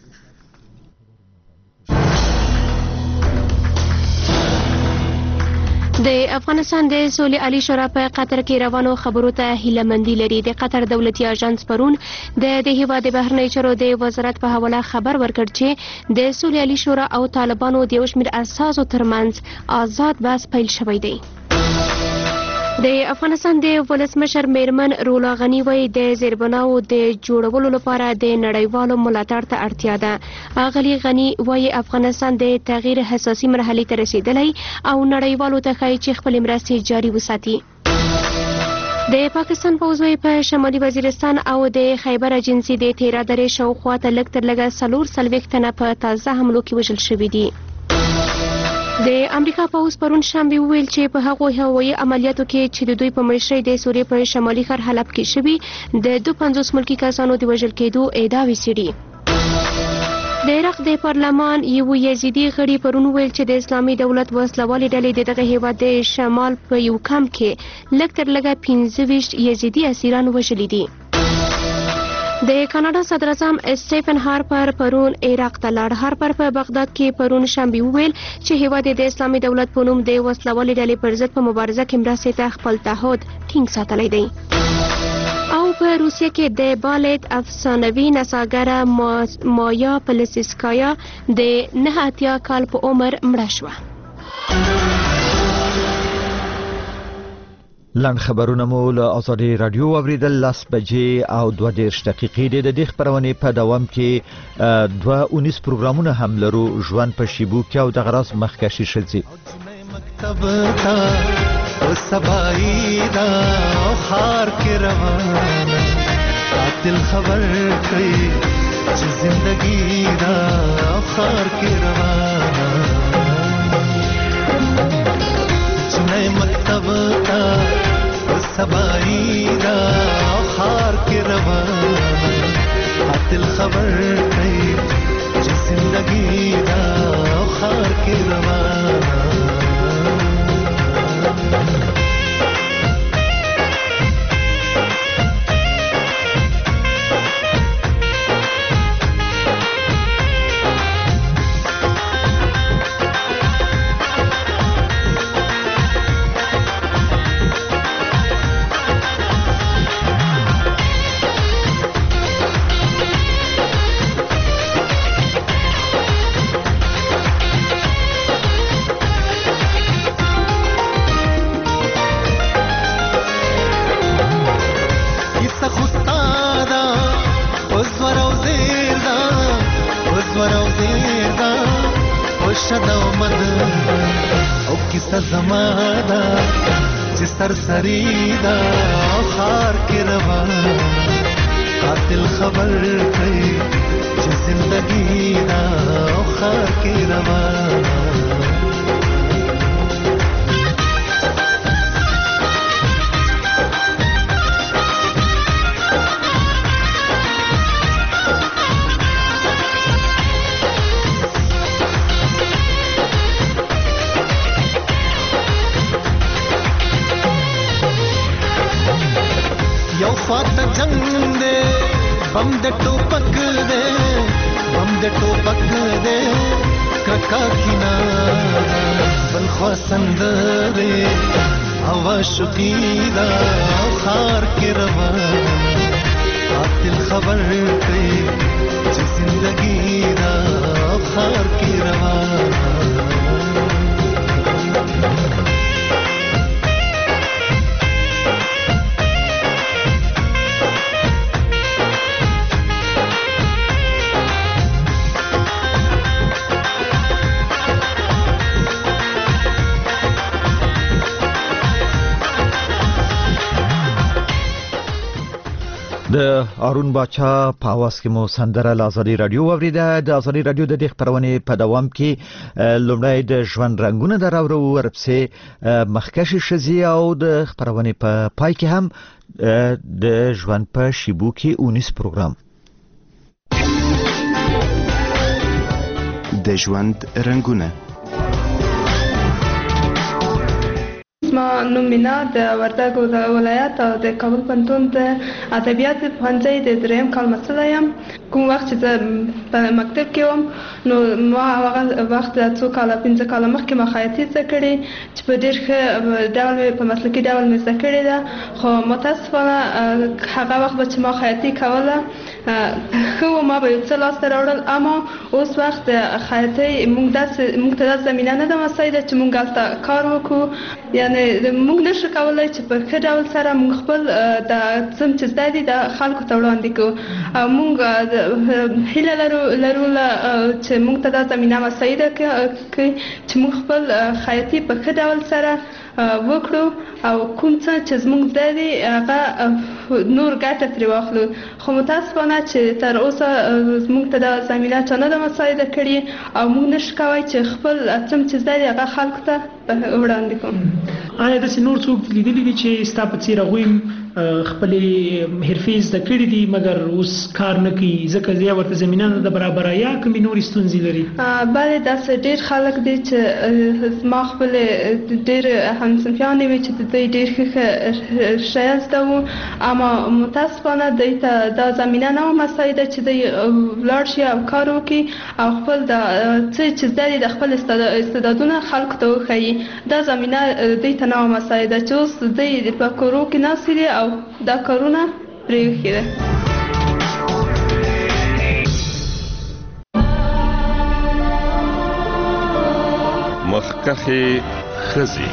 د افغانستان د سولې عالی شورا په قطر کې روانو خبرو ته هیله مندي لري. د قطر دولتي اژانس پرون د دې هیواد د بهرنی چارو د وزارت په حواله خبر ورکړ چې د سولې عالی شورا او طالبانو د یو شمېر اساسو ترمنځ آزاد بحث پیل شوی دی. د افغانستان د ولسمشر میرمن رولا غنی وایي د زیربناو د جوړولو لپاره د نړیوالو ملاتړ ته اړتیا ده. اغلی غنی وایي افغانستان د تغییر حساسي مرحلې ته رسیدلی او نړیوالو ته ښایي چې خپلې مرستې جاري وساتي. د پاکستان پوځ په شمالي وزیرستان او د خیبر اجنسي د تیرا درې شاوخوا ته لږ تر لږه څلور څلوېښت تنه په تازه حملو کې وژل شوي دي. د امریکا پوځ پرون شنبه ویل چې په هغو هوایي عملیاتو کې چې د دوی په مشرۍ د سوریې په شمالي ښار حلب کې شوي د دوه پنځوس ملکي کسانو د وژل کېدو ادعاوې څېړي. د عراق د پارلمان یو یزیدي غړي پرون ویل چې د اسلامي دولت وسلوالې ډلې د دغه هیواد د شمال په یو کمپ کې لږ تر لږه پنځه ویشت یزیدي اسیران وژلي دي. د کاناډا صدراعظم سټیفن هارپر پرون عراق ته لاړ. هارپر په بغداد کې پرون شنبه وویل چې هیواد د اسلامي دولت په نوم د وسلوالې ډلې پر ضد په مبارزه کې مرستې ته خپل تعهد ټینګ ساتلی دی. او په روسیه کې د بالت افسانوي نڅاګره مایا پلسیسکایا د نه اتیا کال په عمر مړه شوه. لنډ خبرونه مو له آزادي رادیو اوریدل. لس بجې او دوه دېرش دقیقې دي. د دې خبرونې په دوام کې دوه اونیس پروګرامونه هم لرو. ژوند په شیبو کې او د غراس مخکشي شلځي مکتب تا او سبای دا خار کې روان قاتل خبر کوي چې زندگی دا خار کې روان چنه مکتب تا سبایی دا خار کے روان قاتل خبر کئی جو زندگی دا خار کے روان زمادا چې سرسری دا خار کې روان قاتل خبر کوي چې زندگی دا خار کې روان خواته جنگ دے بم د ټوپک دے بم د ټوپک دے کرکا کینا بل خوا سندره او شقی دا خار کې روان قاتل خبر کوي چې زندگی دا خار کې روان د د هارون باچا په اواز کې مو سندره ل ازادي رادیو واوریده. د ازادي رادیو د دې خبرونه په دوام کې لومړی د ژوند رنگونه دراورو ورپسې مخکشي شزي او د خبرونه په پای کې هم د ژوند په شیبو کې اونیس پروګرام د ژوند رنگونه. ما نوم مینا د وردګ ولایت او د کابل پوهنتون د ادبیات پوهنځي د دریم کال محصله یم. کوم وخت چې زه په مکتب کې وم نو ما هغه وخت د څو کاله پنځه کاله مخکې ما خیاطي زده کړې چې په ډېر ښه ډول په مسلکي ډول مې زده کړې ده، خو متاسفانه هغه وخت به چې ما خیاطي کوله ښه وه، ما به یو څه لاسته راوړل، اما اوس وخت د خیاطۍ موږ داسې موږ ته داسې زمینه نه ده مساعده چې موږ هلته کار وکړو. یعنې موږ نشو کولی چې په ښه ډول سره موږ خپل د څه چې زده دي د خلکو ته وړاندې کړو. او موږ هیله لرو لرو چې موږ ته دا زمینه مساعده کړي چې موږ خپل خیاطي په ښه ډول سره وکړو او کوم څه چې زموږ زده دي هغه نور ګټه ترې واخلو. خو متاسفانه چې تر اوسه زموږ ته دا زمینه چا نه ده مساعده کړې او موږ نشو کولی چې خپل څه چې زده دي هغه خلکو ته وړاندې کړو. آیا داسې نور څوک لیدلي دي چې ستا په څېر هغوی خپلې حرفې زده کړي دي مګر اوس کار نه کوي ځکه یا ورته زمینه نه ده برابره یا کومې نورې ستونزې لري؟ بلې داسې ډېر خلک دي چې زما خپلې ډېر همصنفیانې وې چې د دوی ډېر ښه شیان زده وو، اما متاسفانه دوی ته دا زمینه نه وه مساعده چې دوی ولاړ شي او کار وکړي او خپل د څه چې زده دي د خپل استعدادونه خلکو ته وښایي. دا زمینه دوی ته نه وه مساعده چې اوس دوی په کورو کې ناستې دي او دا کارونه پرېښي ده. مخکښې ښځې.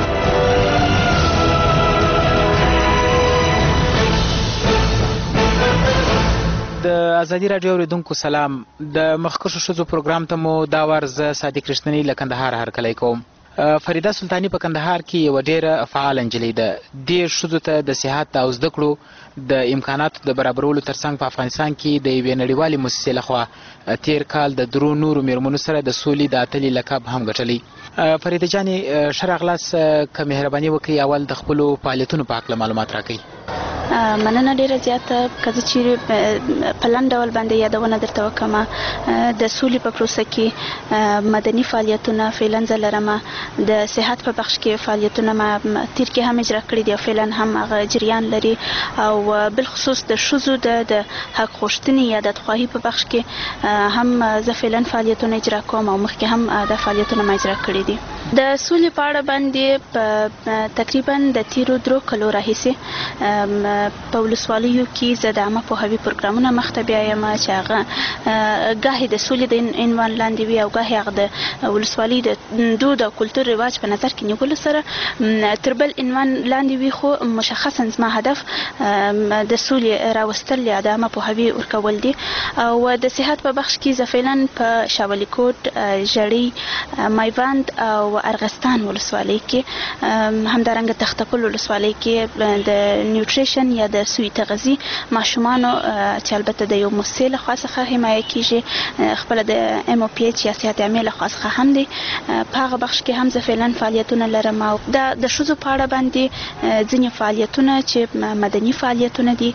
د ازادي رادیو اوریدونکو سلام. د مخکښو ښځو پروګرام ته مو دا وار زه صادق رښتینی له کندهار هرکلی کوم. فریده سلطانی په کندهار کې یوه ډېره فعاله نجلۍ ده. دې ښځو ته د صحت او زده کړو د امکاناتو د برابرولو ترڅنګ په افغانستان کې د یوې نړیوالې مؤسسې لخوا تیر کال د درو نورو میرمنو سره د سولې د اتلې لقب هم ګټلی. فریده جانې ښه راغلاست، که مهرباني وکړئ اول د خپلو فعالیتونو په هکله معلومات راکړئ. مننه ډیره زیاته. که زه چیرې په لنډ ډول باندې یادونه درته وکړم، د سولې په پروسه کې مدني فعالیتونه فعلا زه لرم، د صحت په بخش کې فعالیتونه ما تیر کې هم اجرا کړي دي او فعلا هم هغه جریان لري، او بالخصوص د ښځو د حق غوښتنې یا د خواهی په بخش کې هم زه فعلا فعالیتونه اجرا کوم او مخکې هم دا فعالیتونه ما اجرا کړي دي. د سولې په اړه باندې په تقریبا د تیرو درو کلو راهیسې په ولسوالیو کې زه د عامه پوهاوي پروګرامونه مخته بیایم چې هغه ګاهې د سولې د عنوان لاندې وي او ګاهې هغه د ولسوالۍ د دود او کلتور رواج په نظر کې نیولو سره تر بل عنوان لاندې وي، خو مشخصا زما هدف د سولې راوستل یا د عامه پوهاوي ورکول دي. او د صحت په بخش کې زه فعلا په شاولي کوټ، ژړۍ، میوند او ارغستان ولسوالۍ کې، همدارنګه تختپل ولسوالۍ کې د نیوټریشن یا د سوی تغذیه ماشومانو چې البته د یو مؤسسې له خوا څخه حمایه کیږي، خپل د ام او پی ایچ یا صحت عامه له خوا څخه هم دي، په هغه بخش کې هم زه فعلا فعالیتونه لرم. او د ښځو په اړه باندې ځینې فعالیتونه چې مدني فعالیتونه دي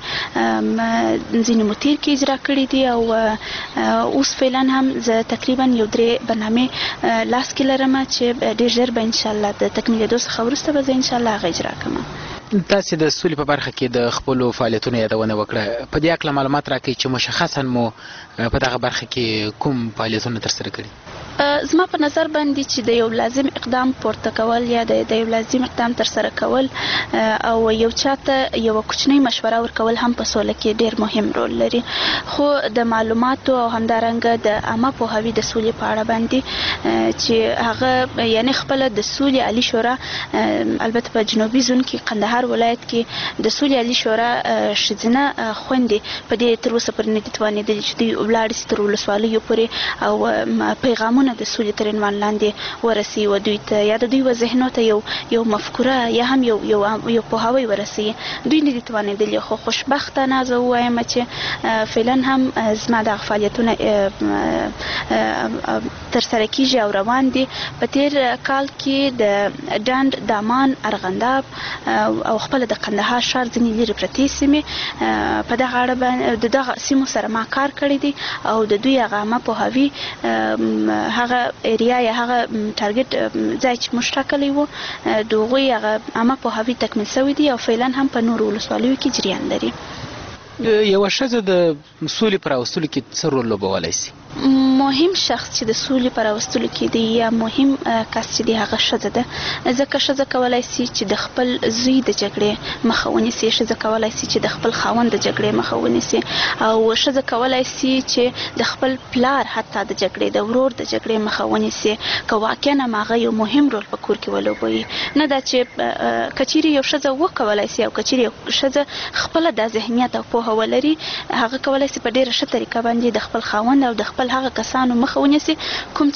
ځینې مو تیر کې اجرا کړي دي او اوس فعلا هم زه تقریبا یو درې برنامې لاس کې لرم چې ډېر ژر به انشاءالله د تکمیلېدو څخه وروسته به زه انشاءالله هغه اجرا کوم. تاسې د سولې په برخه کې د خپلو فعالیتونو یادونه وکړه، په دې هکله معلومات راکړئ چې مشخصا مو په دغه برخه کې کوم فعالیتونه ترسره کړي. زما په نظر باندې چې د یو لازم اقدام پورته کول یا د یو لازم اقدام ترسره کول او یو چاته یو کوچنی مشوره ورکول هم په سوله کې ډیر مهم رول لري، خو د معلوماتو او همدارنګه د عامه پوهاوي د سولې په اړه باندې چې هغه یعنی خپل د سولې عالی شورا البته په جنوبي زون کې قندهار ولایت کې د سولې عالی شورا شذنه خوندې په دې تر اوسه پر نه توانېدل چې دوی ولاړ ستر ولسوالیو پورې او پیغامونه پیغامونه د سولې تر عنوان لاندې ورسي و دوی ته یا د دوی و ذهنو ته یو یو مفکوره یا هم یو یو یو پوهاوی ورسي دوی نه دي توانېدلي خو خوشبختانه زه ووایم چې فعلا هم زما دغه فعالیتونه ترسره کیږي او روان دي. په تیر کال کې د ډنډ دامان ارغنداب او خپل د قندهار ښار ځینې لرې پرتې سیمې په دغه اړه باندې د دغه سیمو سره ما کار کړی دی او د دوی هغه عامه پوهاوي هغه ایریا یا هغه ټارګټ ځای چې موږ ټاکلی و د هغوی هغه عامه پوهاوي تکمیل شوی دی او فعلا هم په نورو ولسوالیو کې جریان لري. یوه ښځه د سولې په راوستلو کې څه رول لوبولی شي؟ مهم شخص چې د سولې په راوستلو کې دی یا مهم کس چې دی هغه ښځه ده، ځکه ښځه کولی شي چې د خپل زوی د جګړې مخه ونیسي، ښځه کولی شي چې د خپل خاوند د جګړې مخه ونیسي او ښځه کولی شي چې د خپل پلار حتی د جګړې د ورور د جګړې مخه ونیسي که واقعا هم هغه یو مهم رول په کور کې ولوبوي. نه دا چې که چیرې یو ښځه وکولی شي او که چیرې یو ښځه خپله دا ذهنیت او پوهه ولري هغه کولی شي په ډېره ښه طریقه باندې د خپل خاوند او د خپل هغه کسانو مخه ونیسي کوم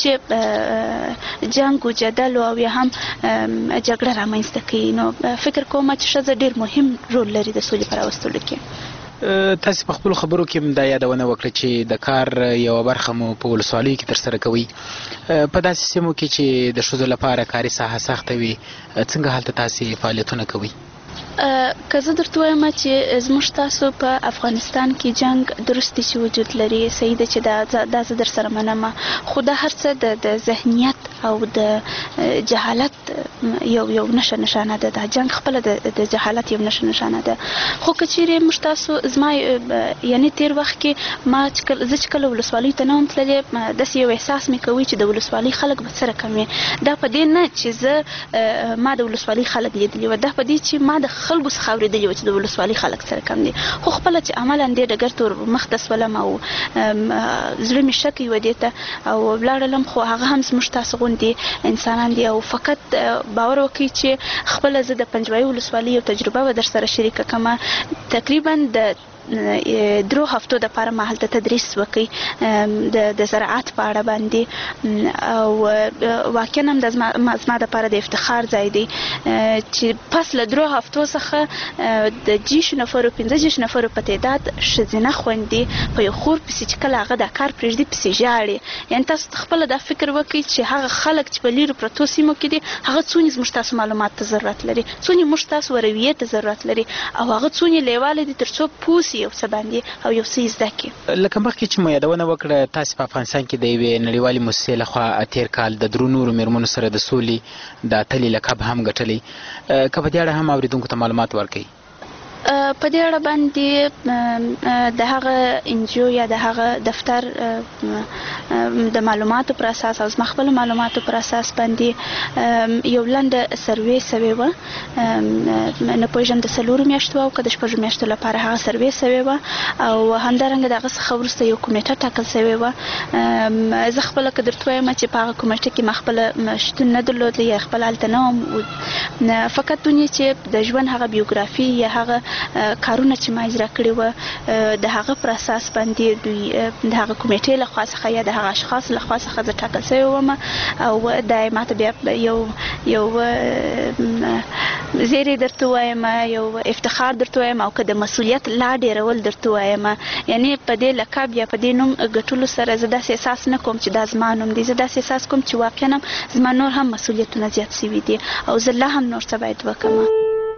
چې جنګ و جدل او یا هم جګړه رامنځته کوي. نو فکر کوم چې ښځه ډېر مهم رول لري د سولې په راوستلو کې. تاسو په خپلو خبرو کې دا یادونه وکړه چې د کار یوه برخه مو په ولسوالیو کې ترسره کوئ. په داسې سیمو کې چې د ښځو لپاره کاري ساحه سخته وي څنګه هلته تاسې فعالیتونه کوئ؟ که زه درته وایم چې زموږ تاسو په افغانستان کې جنګ درستی چې وجود لري صحیح ده چې دا دا زه در سره منم، خو دا هر څه د ذهنیت او د جهالت یو یو نښه نشانه ده. دا جنګ خپله د جهالت یو نښه نشانه ده. خو که چیرې موږ تاسو زما یعنې تیر وخت کې ما زه چې کله ولسوالیو ته نه وم تللې داسې یو احساس مې کوي چې د ولسوالۍ خلک به څه رقم وي. دا په دې نه چې زه ما د ولسوالۍ خلک لیدلي وه، دا په دې چې ما د خلکو څخه اورېدلي وه چې د ولسوالۍ خلک سره کم دي، خو خپله چې عملا دې ډګر ته ور مخته شولم او زړه مې شک یوه دې ته او ولاړلم، خو هغه هم زموږ تاسو غوندې انسانان دي او فقط باور وکړئ چې خپله زه د پنجوایي ولسوالۍ یو تجربه به در سره شریکه کړم. تقریبا د درو هفتو دپاره ما هلته تدریس وکړ د زراعت په اړه باندې او واقعا هم دا زما دپاره د افتخار ځای دی چې پس له درو هفتو څخه د جیشو نفرو پنځه جیشو نفرو په تعداد ښځینه خویندې په یو خور پسې چې کله هغه دا کار پرېږدي پسې ژاړي. یعنې تاسو خپله دا فکر وکړئ چې هغه خلک چې په لیرو پرتو سیمو کې دي هغه څونې زموږ تاسو معلومات ته ضرورت لري، څونې موږ تاسو رویې ته ضرورت لري او هغه څونې لیواله دي تر څو پوه یو څه باندې او یو څه زده کړي. لکه مخکې چې مو یادونه وکړه تاسې په افغانستان کې د یوې نړیوالې موسسې لخوا تیر کال د درو نورو میرمنو سره د سولې د اتلې لقب هم ګټلی، که په دې اړه هم اورېدونکو ته معلومات ورکوي؟ په دې اړه باندې د هغه انجیو یا د هغه دفتر د معلوماتو پر اساس او زما خپلو معلوماتو پر اساس باندې یو لنډه سروې سوې وه، نه پوهېږم د څلورو میاشتو او که د شپږو میاشتو لپاره هغه سروې سوې وه او همدارنګه د هغه څخه وروسته یو کمیټه ټاکل سوې وه. زه خپله که درته وایم چې په هغه کمیټه کې ما خپله شتون نه درلود یا خپله هلته نه وم، فقط دونې چې د ژوند هغه بیوګرافي یا هغه کارونه چې ما اجرا کړي وه د هغه پر اساس باندې دوی د هغه کمیټې لخوا څخه یا د هغه اشخاص لخوا څخه زه ټاکل سوې وم او دا یې ماته بیا یو یو زیری درته وایم، یو افتخار درته وایم او که د مسؤلیت لا ډېرول درته وایم. یعنې په دې لقب یا په دې نوم ګټلو سره زه داسې احساس نه کوم چې دا زما نوم دی، زه داسې احساس کوم چې واقعا هم زما نور هم مسؤلیتونه زیات شوي دي او زه لا هم نور څه باید وکړم.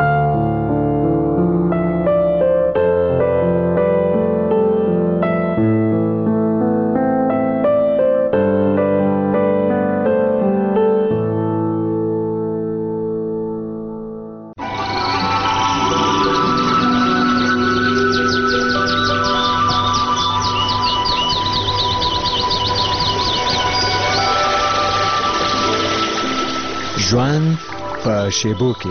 ژوند په شیبو کې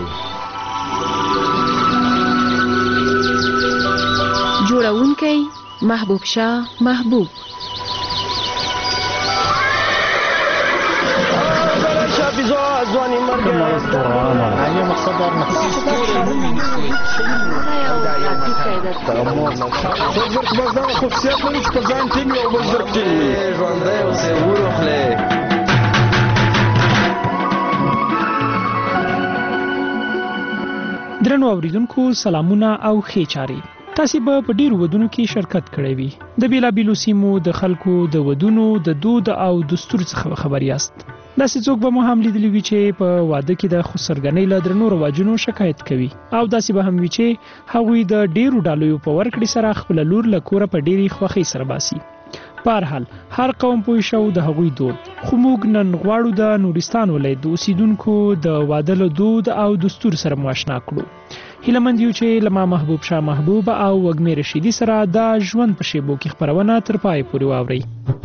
جوړونکی محبوب شاه محبوب خصوصیت لري چې په ځان ټینګ او بل زر ټینګ وي. ژوندی اوسئ ورخلئ درنو اوریدونکو سلامونه او ښې چارې. تاسو به په ډیرو ودونو کې شرکت کړی وي. د بیلابیلو سیمو د خلکو د ودونو د دود او دستور څخه خبر یاست. داسې څوک به مو هم لیدلی وي چې په واده کې د خسرګنۍ له درنو رواجونو شکایت کوي او داسې به هم وي چې هغوی د ډیرو ډالیو په ورکړې سره خپل لور له کوره په ډیری خوښۍ سره باسي. په هر حال هر قوم پوه شو د هغوی دود، خو موږ نن غواړو د نورستان ولایت د اوسیدونکو د واده له دود او دستور سره مو آشنا کړو. هیله مند یو چې له ما محبوب شاه محبوب او وږمې رشیدي سره د ژوند په شیبو کې خپرونه تر پای پورې واورئ.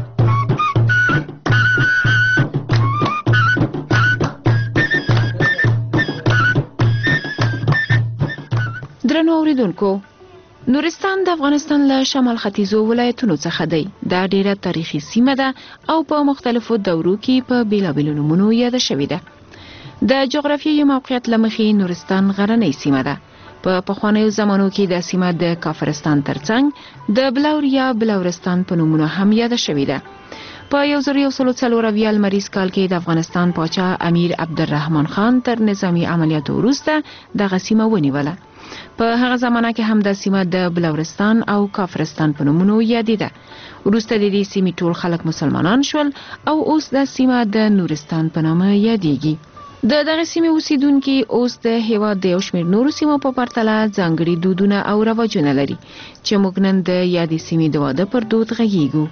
درنو اوریدونکو، نورستان د افغانستان له شمال ختیځو ولایتونو څخه دی. دا ډیره تاریخي سیمه ده او په مختلفو دورو کې په بیلابیلو نومونو یاده شوې ده. د جغرافیایي موقعیت له مخې نورستان غرنۍ سیمه ده. په پخوانیو زمانو کې د سیمه د کافرستان ترڅنګ د بلور یا بلورستان په نومونو هم یاده شوې ده. په یو زر یو سل څلور اویا لمریز کال کې د افغانستان پاچا امیر عبدالرحمن خان تر نظامی عملیاتو وروسته دغه سیمه ونیوله. په هغه زمانه کې هم د سیمه د بلورستان او کافرستان په نومونو یادېده. وروسته د دې سیمې ټول خلک مسلمانان شول او اوس د سیمه د نورستان په نامه یادېږي. د دغه سیمې اوسیدونکي اوس د هیواد د یو شمېر نورو سیمو په پرتله ځانګړي دودونه او رواجونه لري چې موږ نن د یادې سیمې د واده پر دود غږیږو.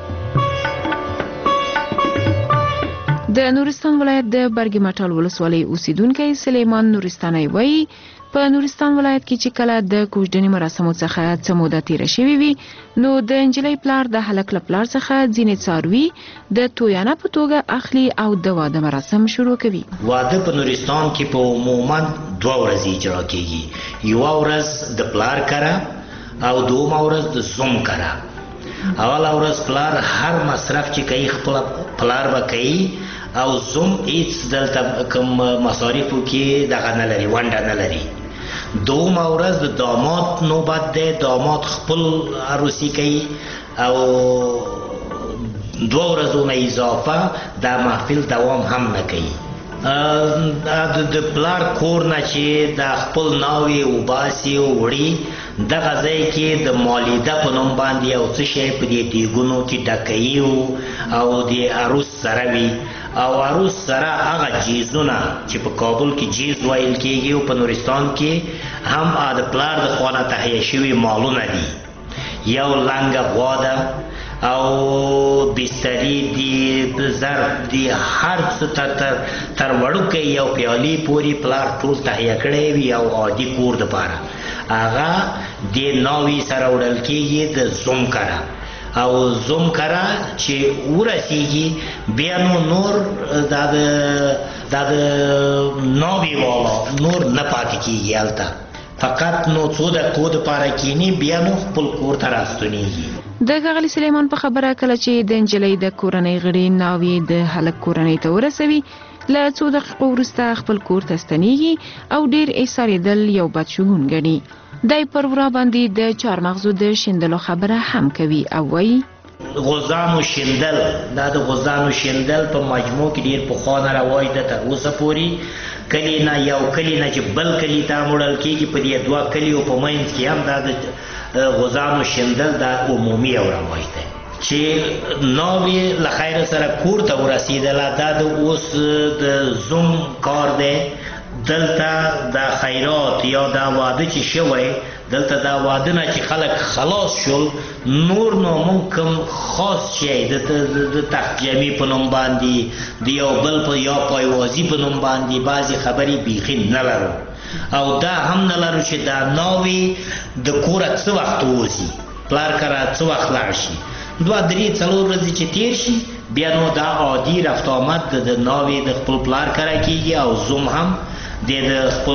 د نورستان ولایت د برګ مټال ولسوالۍ اوسیدونکی سلیمان نورستاني وایي په نورستان ولایت کې چې کله د کوژدنې مراسمو څخه څه موده تیره شوې وي نو د نجلۍ پلار د هلک له پلار څخه ځینې څاروي د تویانه په توګه اخلي او د واده مراسم شروع کوي. واده په نورستان کې په عموما دوه ورځې اجرا کیږي. یوه ورځ د پلار کره او دومره ورځ د زوم کره. اوله ورځ پلار هر مصرف چې کوي خپل پلار به کوي او زوم هیڅ دلته کوم مصارفو کې دغه نه لري، ونډه نه لري. دومره ورځ د داماد نوبت دی، داماد خپل عروسي کوي او دوه ورځو نه اضافه دا محفل دوام هم نه کوي. د پلار کور نه چې د خپل ناوې وباسي وړي دغه ځای کې د مالیده په نوم باندې یو څه شی په دې دیګونو کې ډکوي او د عروس سره وي او عروس سره هغه جیزونه چې په کابل کې جیز ویل کېږي او په نورستان کې هم د پلار د خوا نه تهیه شوي مالونه دي. یو لنګه غوا ده او بستری دی، ظرف دی، هر څه تر تر وړوکی یو پیالې پورې پلار ټول تهیه کړی وي او عادي کور دپاره هغه د ناوې سره وړل کېږي د زوم کره او زوم کره چې ورسیږي بیا نو نور دا د دا د ناوې والا نور نه پاتې کېږي هلته، فقط نو څو دقیقو دپاره کښېني بیا نو خپل کور ته راستنېږي. د ښاغلي سلیمان په خبره کله چې د نجلۍ د کورنۍ غړي ناوې د هلک کورنۍ ته ورسوي له څو دقیقو وروسته خپل کور ته ستنېږي او ډېر ایسارېدل یو بد شګون ګڼي. دی پر ورا باندې د چهارمغزو د شیندلو خبره هم کوي او وایي غوزانو شیندل، دا د غوزانو شیندل په مجموع کې ډېر پخوا نه رواج ده تر اوسه پورې. کلي نه یو کلي نه چې بل کلي ته وړل کېږي په دې دوه کلیو په منځ کې هم دا د غوزانو شیندل دا عمومي یو رواج دی چې ناوې له خیر سره کور ته ورسېدله. دا د اوس د زوم کار دی. دلته دا خیرات یا دا واده چې شوی دلته دا واده نه چې خلک خلاص شول نور نو مونږ کوم خاص شی د تخت جمعي په نوم باندې د یو بل په یا پایوازي په نوم باندې بعضې خبرې بیخي نه لرو او دا هم نه لرو چې دا ناوې د کوره څه وخت ووځي، پلار کره څه وخت لاړ شي. دوه درې څلور ورځې چې تیر شي بیا نو دا عادي رفت آمد د ناوې د خپل پلار کره کېږي او زوم هم د خپل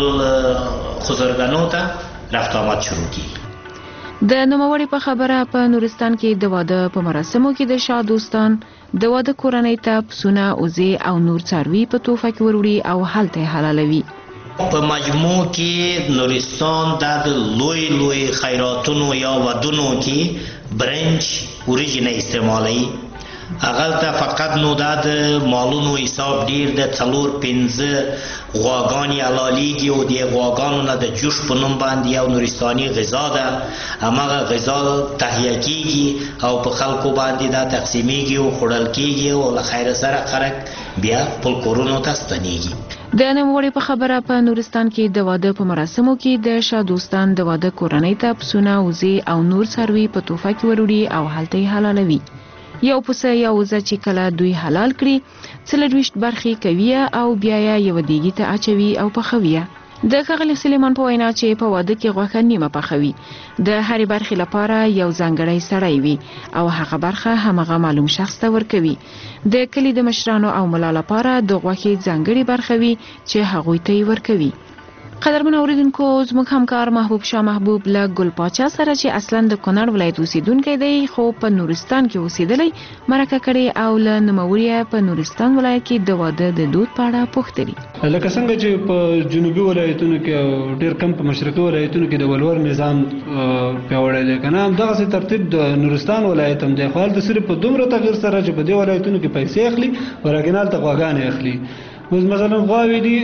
خسرګنو ته رفت آمد شروع کېږي. د نوموړي په خبره په نورستان کې د واده په مراسمو کې د شاه دوستان د واده کورنۍ ته پسونه، وزې او نور څاروي په تحفه کې وروړي او هلته یې حلالوي. په مجموع کې نورستان دا د لوی لوی خیراتونو یا ودونو کې برنج وریجې نه استعمالوي هغلته فقط نو دا د مالونو حساب ډیر د څلور پنځه غواګانې حلالیږي او د غواګانو نه د جوش په نوم باندې یو نورستاني غذا ده، هماغه غذا تهیه کیږي او په خلکو باندې دا تقسیمیږي او خوړل کیږي او له خیر سره خلک بیا خپل کورونو ته ستنیږي. د نوموړي په خبره په نورستان کې د واده په مراسمو کې د شاه دوستان د واده کورنۍ ته پسونه، وزې او نور څاروي په تحفه کې وروړي او هلته یې حلالوي. یو پسه یا وزه چې کله دوی حلال کړي څلرویشت برخې کوي او بیا یې یو دیګي ته اچوي او پخوي. د ښاغلي سلیمان په وینا چې په واده کې غوښه نیمه پخوي، د هرې برخې لپاره یو ځانګړی سړی وي او هغه برخه همغه معلوم شخص ته ورکوي. د کلي د مشرانو او ملا لپاره د غوښې ځانګړې برخه وي چې هغوی ته یې ورکوي. قدرمن اوریدونکو، زموږ همکار محبوب شاه محبوب له ګل پاچا سره چې اصلا د کونړ ولایت اوسیدونکی دی خو په نورستان کې اوسېدلی مرکه کړې او له نوموړي په نورستان ولایت کې د واده د دود په اړه پوښتلي. لکه څنګه چې په جنوبي ولایتونو کې او ډېر کم په مشرقي ولایتونو کې د ولور نظام پیاوړی دی، که نه همدغسې ترتیب د نورستان ولایت هم دی، خو هلته صرف په دومره تغیر سره چې په دې ولایتونو کې پیسې اخلي ورګینال ته غواګانې اخلي. اوس مثلا غواوې دي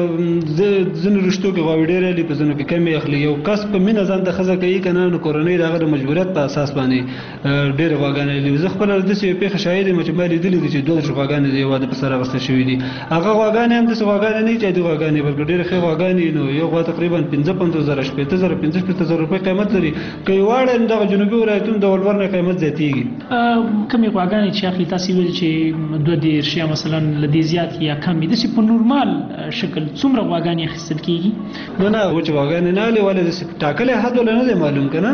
ځینې رشتو کې غواوې ډېرې دي، په ځینو کې کمې اخلي. یو کس په مینه ځان ته ښځه کوي که نه، نو کورنۍ د هغه د مجبوریت په اساس باندې ډېرې غواګانې لري. زه خپله داسې یوه پېښه شاهد یم چې ما لیدلي دي چې دوه دېرش غواګانې د یو واده په سر اخیستل شوي دي. هغه غواګانې هم داسې غواګانې نه دي چې عادي غواګانې، بلکې ډېرې ښې غواګانې. نو یو غوا تقریبا پنځه پنځوس زره شپېته زره پنځه شپېته زره روپۍ قیمت لري. که یې واړه دغه جنوبي ولایتونو د ولور نه قیمت زیاتېږي. کومې غواګانې چې اخلي تاسې ویل چې دوه دېرش یا مثلا له دې زیات یا کم وي، داسې په نورمال شکل څومره غواګانې اخیستل کېږي؟ نه نه وچې غواګانې نه اخلي، ولې داسې ټاکلی حد ولا نه دی معلوم که نه.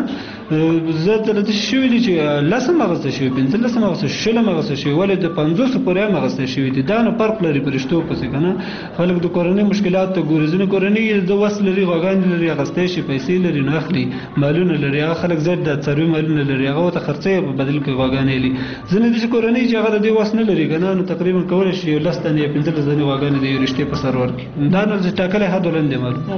زه ته داسې شوي دي چې لسم اخیستل شوي، پنځلسم اخیستل شوي، شلم اخیستل شوي، ولې د پنځوسو پورې هم اخیستل شوي دي. دا نو فرق لري په رشتو پسې که نه. خلک د کورنۍ مشکلات ته ګوري. ځینې کورنۍ د وس لري، غواګانې لري، اخیستی شي، پیسې لري، نو اخلي، مالونه لري. هغه خلک زیات د څاروي مالونه لري، هغه ورته خرڅوي په بدل کې غواګانې لري. ځینې داسې کورنۍ چې هغه د دې وس نه لري که نه، نو تقریبا کولی شي یو لس دانې یا پنځلس دانې غواګانې د یو رشتې په سر ورکړي. دا نو ټاکلی حد ولندې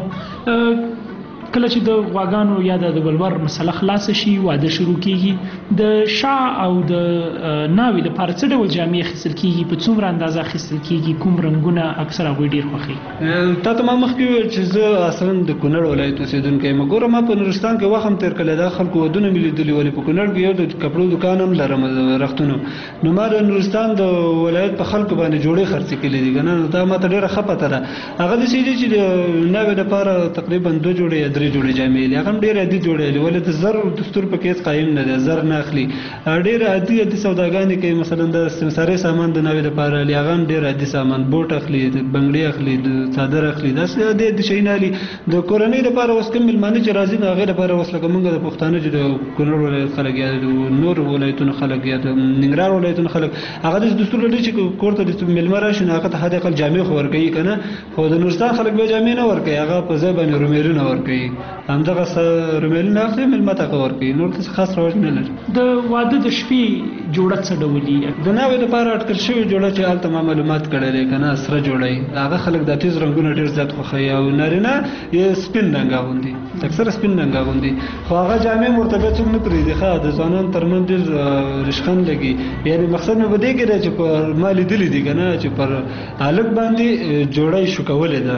معلوم. کله چې د غواګانو یا د ولور مسله خلاصه شي، واده شروع کیږي، د شاه او د ناوې دپاره څه ډول جامې اخیستل کیږي؟ په څومره اندازه اخیستل کیږي؟ کوم رنګونه اکثر هغوی ډېر خوښوي؟ تا ته ما مخکې وویل چې زه اصلا د کونړ ولایت اوسېدونکی یم. ګوره ما په نورستان کې وخت هم تېر کړی، دا خلکو ودونه مې لیدلي، ولې په کونړ کې یو د کپړو دوکان هم لرم رختونو. نو ما د نورستان د ولایت په خلکو باندې جوړې خرڅې کړي دي که نه. دا ما ته ډېره ښه پته ده. هغه داسې دي چې د ناوې دپاره تقریبا دوه جوړې یا درې جوړې جامې دي، هغه هم ډېرې عادي جوړې دي، ولې د زر دستور پکې هېڅ قایم نه دی، زر نه اخلي. ډېرې عادي عادي سوداګانې کوي، مثلا د سمسارۍ سامان د ناوې دپاره اخلي، هغه هم ډېر عادي سامان، بوټ اخلي، بنګړي اخلي، د څادر اخلي، داسې عادي عادي شیونه اخلي. د کورنۍ دپاره اوس کوم مېلمانه چې راځي نو هغې دپاره اوس لکه موږ د پښتانه چې د کونړ ولایت خلک یا د نور ولایتونو خلک یا د ننګرهار ولایتونو خلک، هغه داسې دستور لري چې کور ته د مېلمه راشي نو هغه ته حد اقل جامې خو ورکوي که نه. خو د نورستان خلک بیا جامې نه ورکوي، هغه په ځای باندې رومیلونه ورکوي، همدغه رومیلونه اخلي، مېلمه ته ورکوي، نور څه خاص رواج نه لري. د واده د شپې جوړه څه ډول وي؟ د ناوې دپاره اټکل شوې جوړه چې هلته ما معلومات کړی دی که نه، سره جوړه وي. هغه خلک دا تیز رنګونه ډېر زیات خوښوي، او نارینه یې سپین رنګ اغوندي، اکثره سپین رنګ اغوندي. خو هغه جامې هم ورته بیا څوک نه پرېږدي. ښه د ځوانانو ترمنځ ډېر رشخند لګي. یعنې مقصد مې په دې کې دی چې په ما لیدلي دي که نه چې پر هلک باندې جوړه یې شوکولې ده،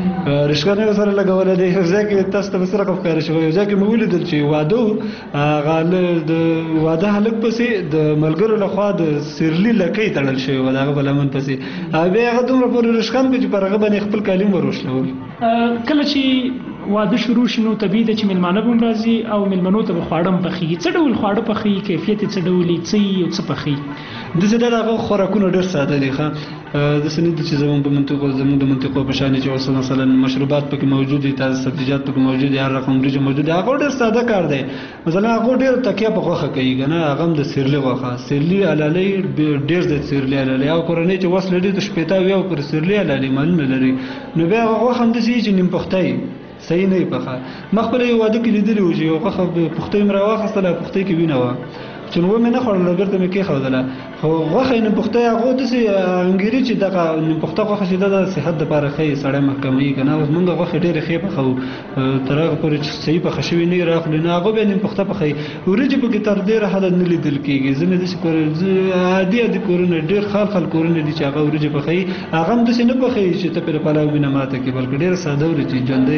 رشخند یې ورسره لګولی دی. یو ځای کې تاسو ته به څه رقم ښکاره شوی، یو ځای کې مې ولیدل چې واده و، هغه د واده هلک پسې د ملګرو لخوا د سیرلي لکۍ تړل شوې وه د هغه په لمن پسې، او بیا هغه دومره پورې رشخند کړ چې پر هغه باندې خپل کالي ور وشلول. کله چې واده شروع شي نو طبیعي ده چې مېلمانه به هم راځي او مېلمنو ته به خواړه هم پخېږي. څه ډول خواړه پخېږي؟ کیفیت یې څه ډول وي؟ څه یي او څه پخېږي؟ داسې ډېر هغه خوراکونه ډېر ساده دي. ښه داسې نه دي چې زموږ په منطقو زموږ د منطقو په شان چې اوس مثلا مشروبات پکې موجود دي، تازه سبزیجات پکې موجود دي، هر رقم وریجې موجود دي. هغه ډېر ساده کار دی. مثلا هغه ډېر تکیه په غوښه کوي که نه، هغه هم د سیرلي غوښه، سیرلي حلالۍ ډېر زیات سیرلي حلالۍ. او کورنۍ چې وس لري د شپېته اویا پر سیرلي حلالۍ مالونه لري، نو بیا هغه غوښه هم داسې چې نیم پخته وي، صحیح نه وي پخه. ما خپله یو واده کې لیدلي و چې یو غوښه پختۍ مې راواخیستله، پختۍ کې وینه وه، چې نو مې نه خوړل بیرته مې کې خودله خو غوښه نه پخته هغه د سي انګری چې دغه نه پخته غوښه چې د صحت لپاره ښه سړی محکمي کنه اوس موږ غوښه ډېر ښه پخو ترغه پورې چې صحیح په خشوي نه راخلي نه هغه به نه پخته پخې ورجې په کې تر ډېر حد نه لیدل کېږي زمې د کور عادي عادي کورونه ډېر خال خال کورونه دي چې هغه ورجې پخې هغه هم د سي نه پخې چې ته په پلاو بنه ماته کې بلکې ډېر ساده ورجې ژوندې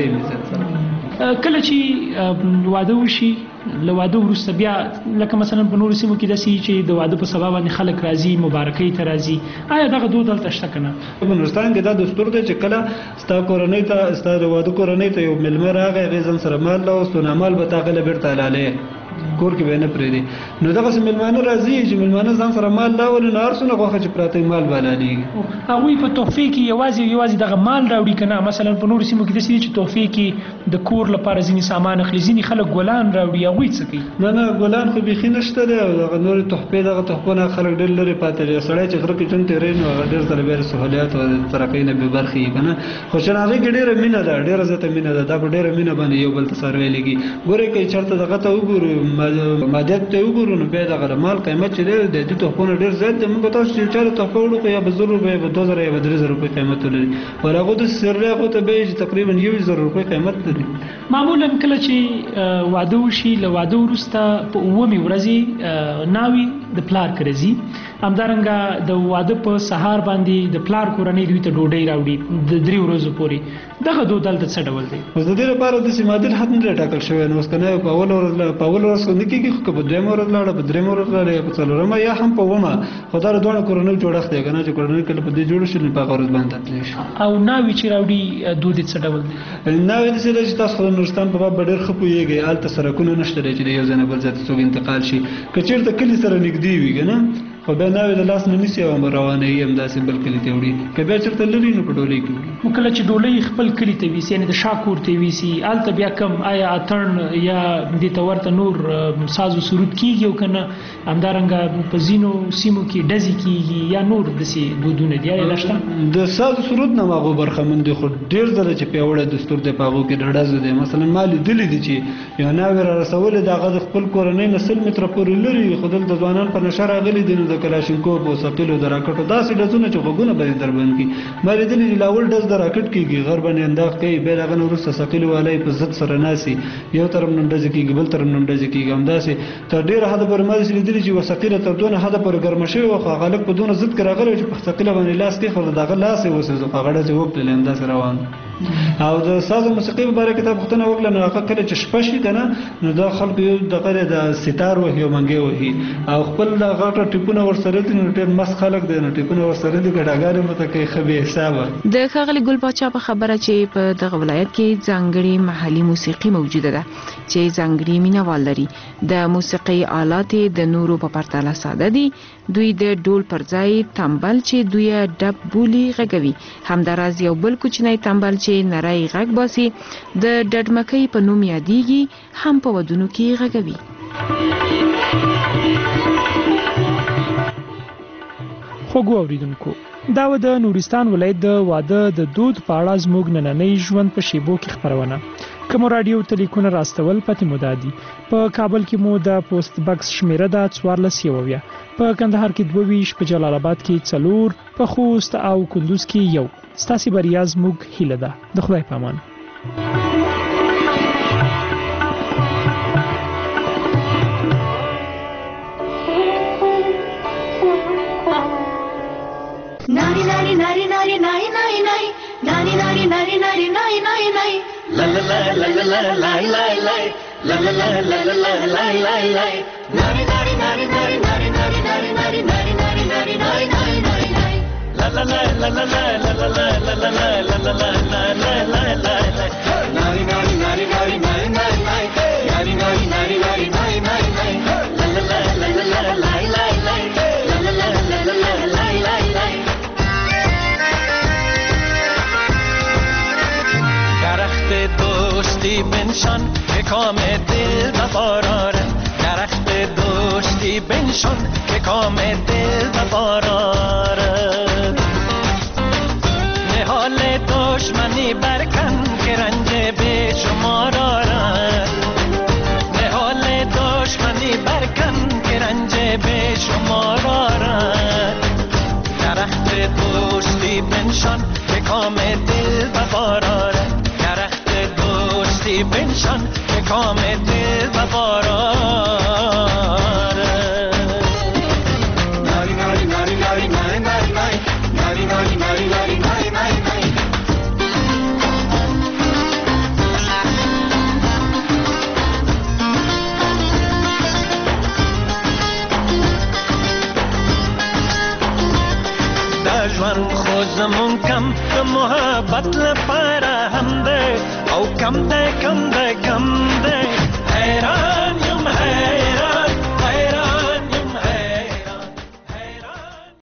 مثال کله چې واده وشي له واده وروسته بیا لکه مثلا په نورو سیمو کې داسې چې د واده په سبب باندې خلک راځي مبارکۍ ته راځي آیا دغه دود دلته شته که نه؟ په نورستان کې دا دستور دی چې کله ستا کورنۍ ته ستا د واده کورنۍ ته یو میلمه راغی هغې ځان سره مال راوست نو مال به تا هغه له بېرته حلالې کور کې به نه پرېږدي نو دغسې میلمانه راځي چې میلمانه ځان سره مال راولي نو هر څونه غوښه چې پراته مال به حلالېږي هغوی په تحفې کې یوازې یوازې دغه مال راوړي که نه مثلا په نورو سیمو کې داسې دي چې تحفې کې د کور لپاره ځینې سامان اخلي ځینې خلک ګلان راوړي هغوی څه کوي؟ نه نه ګلان خو بیخي نشته دی او دغه نورې تحفې دغه تحفو نه خلک ډېر لرې پاتې دي سړی چې غره کې ژوند تېروي نو هغه ډېر ځله بیا د سهولیات او ترقۍ نه بې برخې وي که نه خو چې هغې کې ډېره مینه ده ډېره زیاته مینه ده دا په ډېره مینه باندې یو بل ته سره ویلېږي ګورئ که چېرته دغه ته وګورو مادیات ته وګورو نو بیا دغه مال قیمت چې دی د دې تحفو نه ډېر زیات دی موږ تاسو چې چا ته تحفه وړو که یا به زر روپۍ یا به دوه زره یا به درې زره روپۍ قیمت ولري او هغو داسې سرلي هغو ته بیایي چې تقریبا یو زر روپۍ قیمت لري معمولا کله چې واده وشي له واده وروسته په اوومې ورځې ناوې د پلار کره ځي همدارنګه د واده په سهار باندې د پلار کورنۍ دوی ته ډوډۍ راوړي د درې ورځو پورې دغه دود دلته څه ډول دی؟ اوس د دې لپاره داسې معادل حد نه دی ټاکل شوی نو اوس که نه په اوله ورځ په اوله ورځ خو نه کېږي خو که په دویمه ورځ لاړه په درېیمه ورځ لاړه یا په څلورمه یا هم په اوومه خو دا د دواړو کورنیو جوړښت دی که نه چې کورنۍ کله په دې جوړه شي نو په هغه ورځ باندې تللی شي. او ناوې چې راوړي دود یې څه ډول دی؟ ناوې داسې ده چې تاسو خو د نورستان په باب به ډېر ښه پوهېږئ هلته سړکونه نشته دی چې د یو ځای نه بل ځای ته څوک انتقال شي که چېرته کلي سره نږدې وي که نه خو بیا ناوې د لاس نه نیسي او روانوي همداسې بل کلي ته وړي که بیا چېرته لري نو په ډولۍ کې وړي. نو کله چې ډولۍ خپل کلي ته ویسي یعنې د شا کور ته ویسي هلته بیا کم آیا اتڼ یا دې ته ورته نور ساز و سرود کېږي او که نه همدارنګه په ځینو سیمو کې ډزې کېږي یا نور داسې دودونه دي آیا دا شته؟ د ساز و سرود نه هغو برخمن دي خو ډېر ځله چې پیاوړی دستور دی په هغو کې د ډزو دی مثلا ما لیدلي دي چې یو ناوې را رسولې د هغه د خپل کورنۍ نه سل متره پورې لري خو دلته ځوانان په نشه راغلي دي نو د کلاشینکوف او ثقیلو د راکټو داسې ډزونه چې غوږونه به یې دربند کړي ما لیدلي دي لاول ډز د راکټ کېږي غر باندې انداز کوي بیا د هغه نه وروسته ثقیلو والی په ضد سره ناستي یو طرف نه ډزې کېږي بل طرف نه ډزې کېږي همداسې تر ډېره حده پورې ما داسې لیدلي چې یوه ثقیله تر دونه حده پورې ګرمه شوې وه خو هغه هلک په دونه ضد کې راغلی و چې په ثقیله باندې لاس کېښود د هغه لاس یې وسوځه خو هغه ډزې وکړلې همداسې روان او د ساز او موسیقۍ په باره کې تا پوښتنه وکړه نو هغه کله چې شپه شي که نه نو دا خلکو یو دغه د ستار وهي او منګې وهي او خپل د غټه ټیپونه ورسره دي نو ډېر مست خلک دی نو ټیپونه ورسره دي ګډاګانې مو ته کوي ښه بې حسابه. د ښاغلي ګل پاچا په خبره چې په دغه ولایت کې ځانګړې محلي موسیقي موجوده ده چې ځانګړي مینوال لري د موسیقۍ آلات د نورو په پرتله ساده دي دوی د ډول پر ځای تمبل چې دوی ډب بولي غږوي همداراز یو بل کوچنی تمبل چې نری غږ باسي د ډډمکۍ په نوم یادېږي هم په ودونو کې غږوي. خوږو اوریدونکو دا و د نورستان ولایت د واده د دود په اړه زموږ نننۍ ژوند په شیبو کې خپرونه کوم رادیو ټلیفون راستول پته مو دادي په کابل کې مو د پوسټ باکس شمیره د څوارلس یوویا په کندهار کې دوه ویش په جلال آباد کې څلور په خوست او کندوز کې یو ستاسو بریا زموږ هیله ده د خدای په امان. Nari nari nari nari nari nari nari nari nari nari nari nari nari nari la la la la la la la la la la la la la la la la la la nari nari nari nari nari nari nari nari nari nari nari nari nari nari nari la la la la la la la la la la la la la la la la la la la nari nari nari nari nari nari nari nari nari nari nari nari nari nari la la la la la la la la la la la la la la la la la la درخت دوستی بنشان که کام دل بباراره درخت دوستی بنشان که کام دل بباراره نهال دشمنی برکن که رنج به شمار آره نهال دشمنی برکن که رنج بنشان که کام دل و باراره درخت دوستی بنشان که کام دل و باراره ناری ناری ناری ناری ناری ناری ناری ناری ناری ناری ناری ناری ژوند خو زمون کم د محبت لپاره هم دی او کم دی کم دی کم دی حیران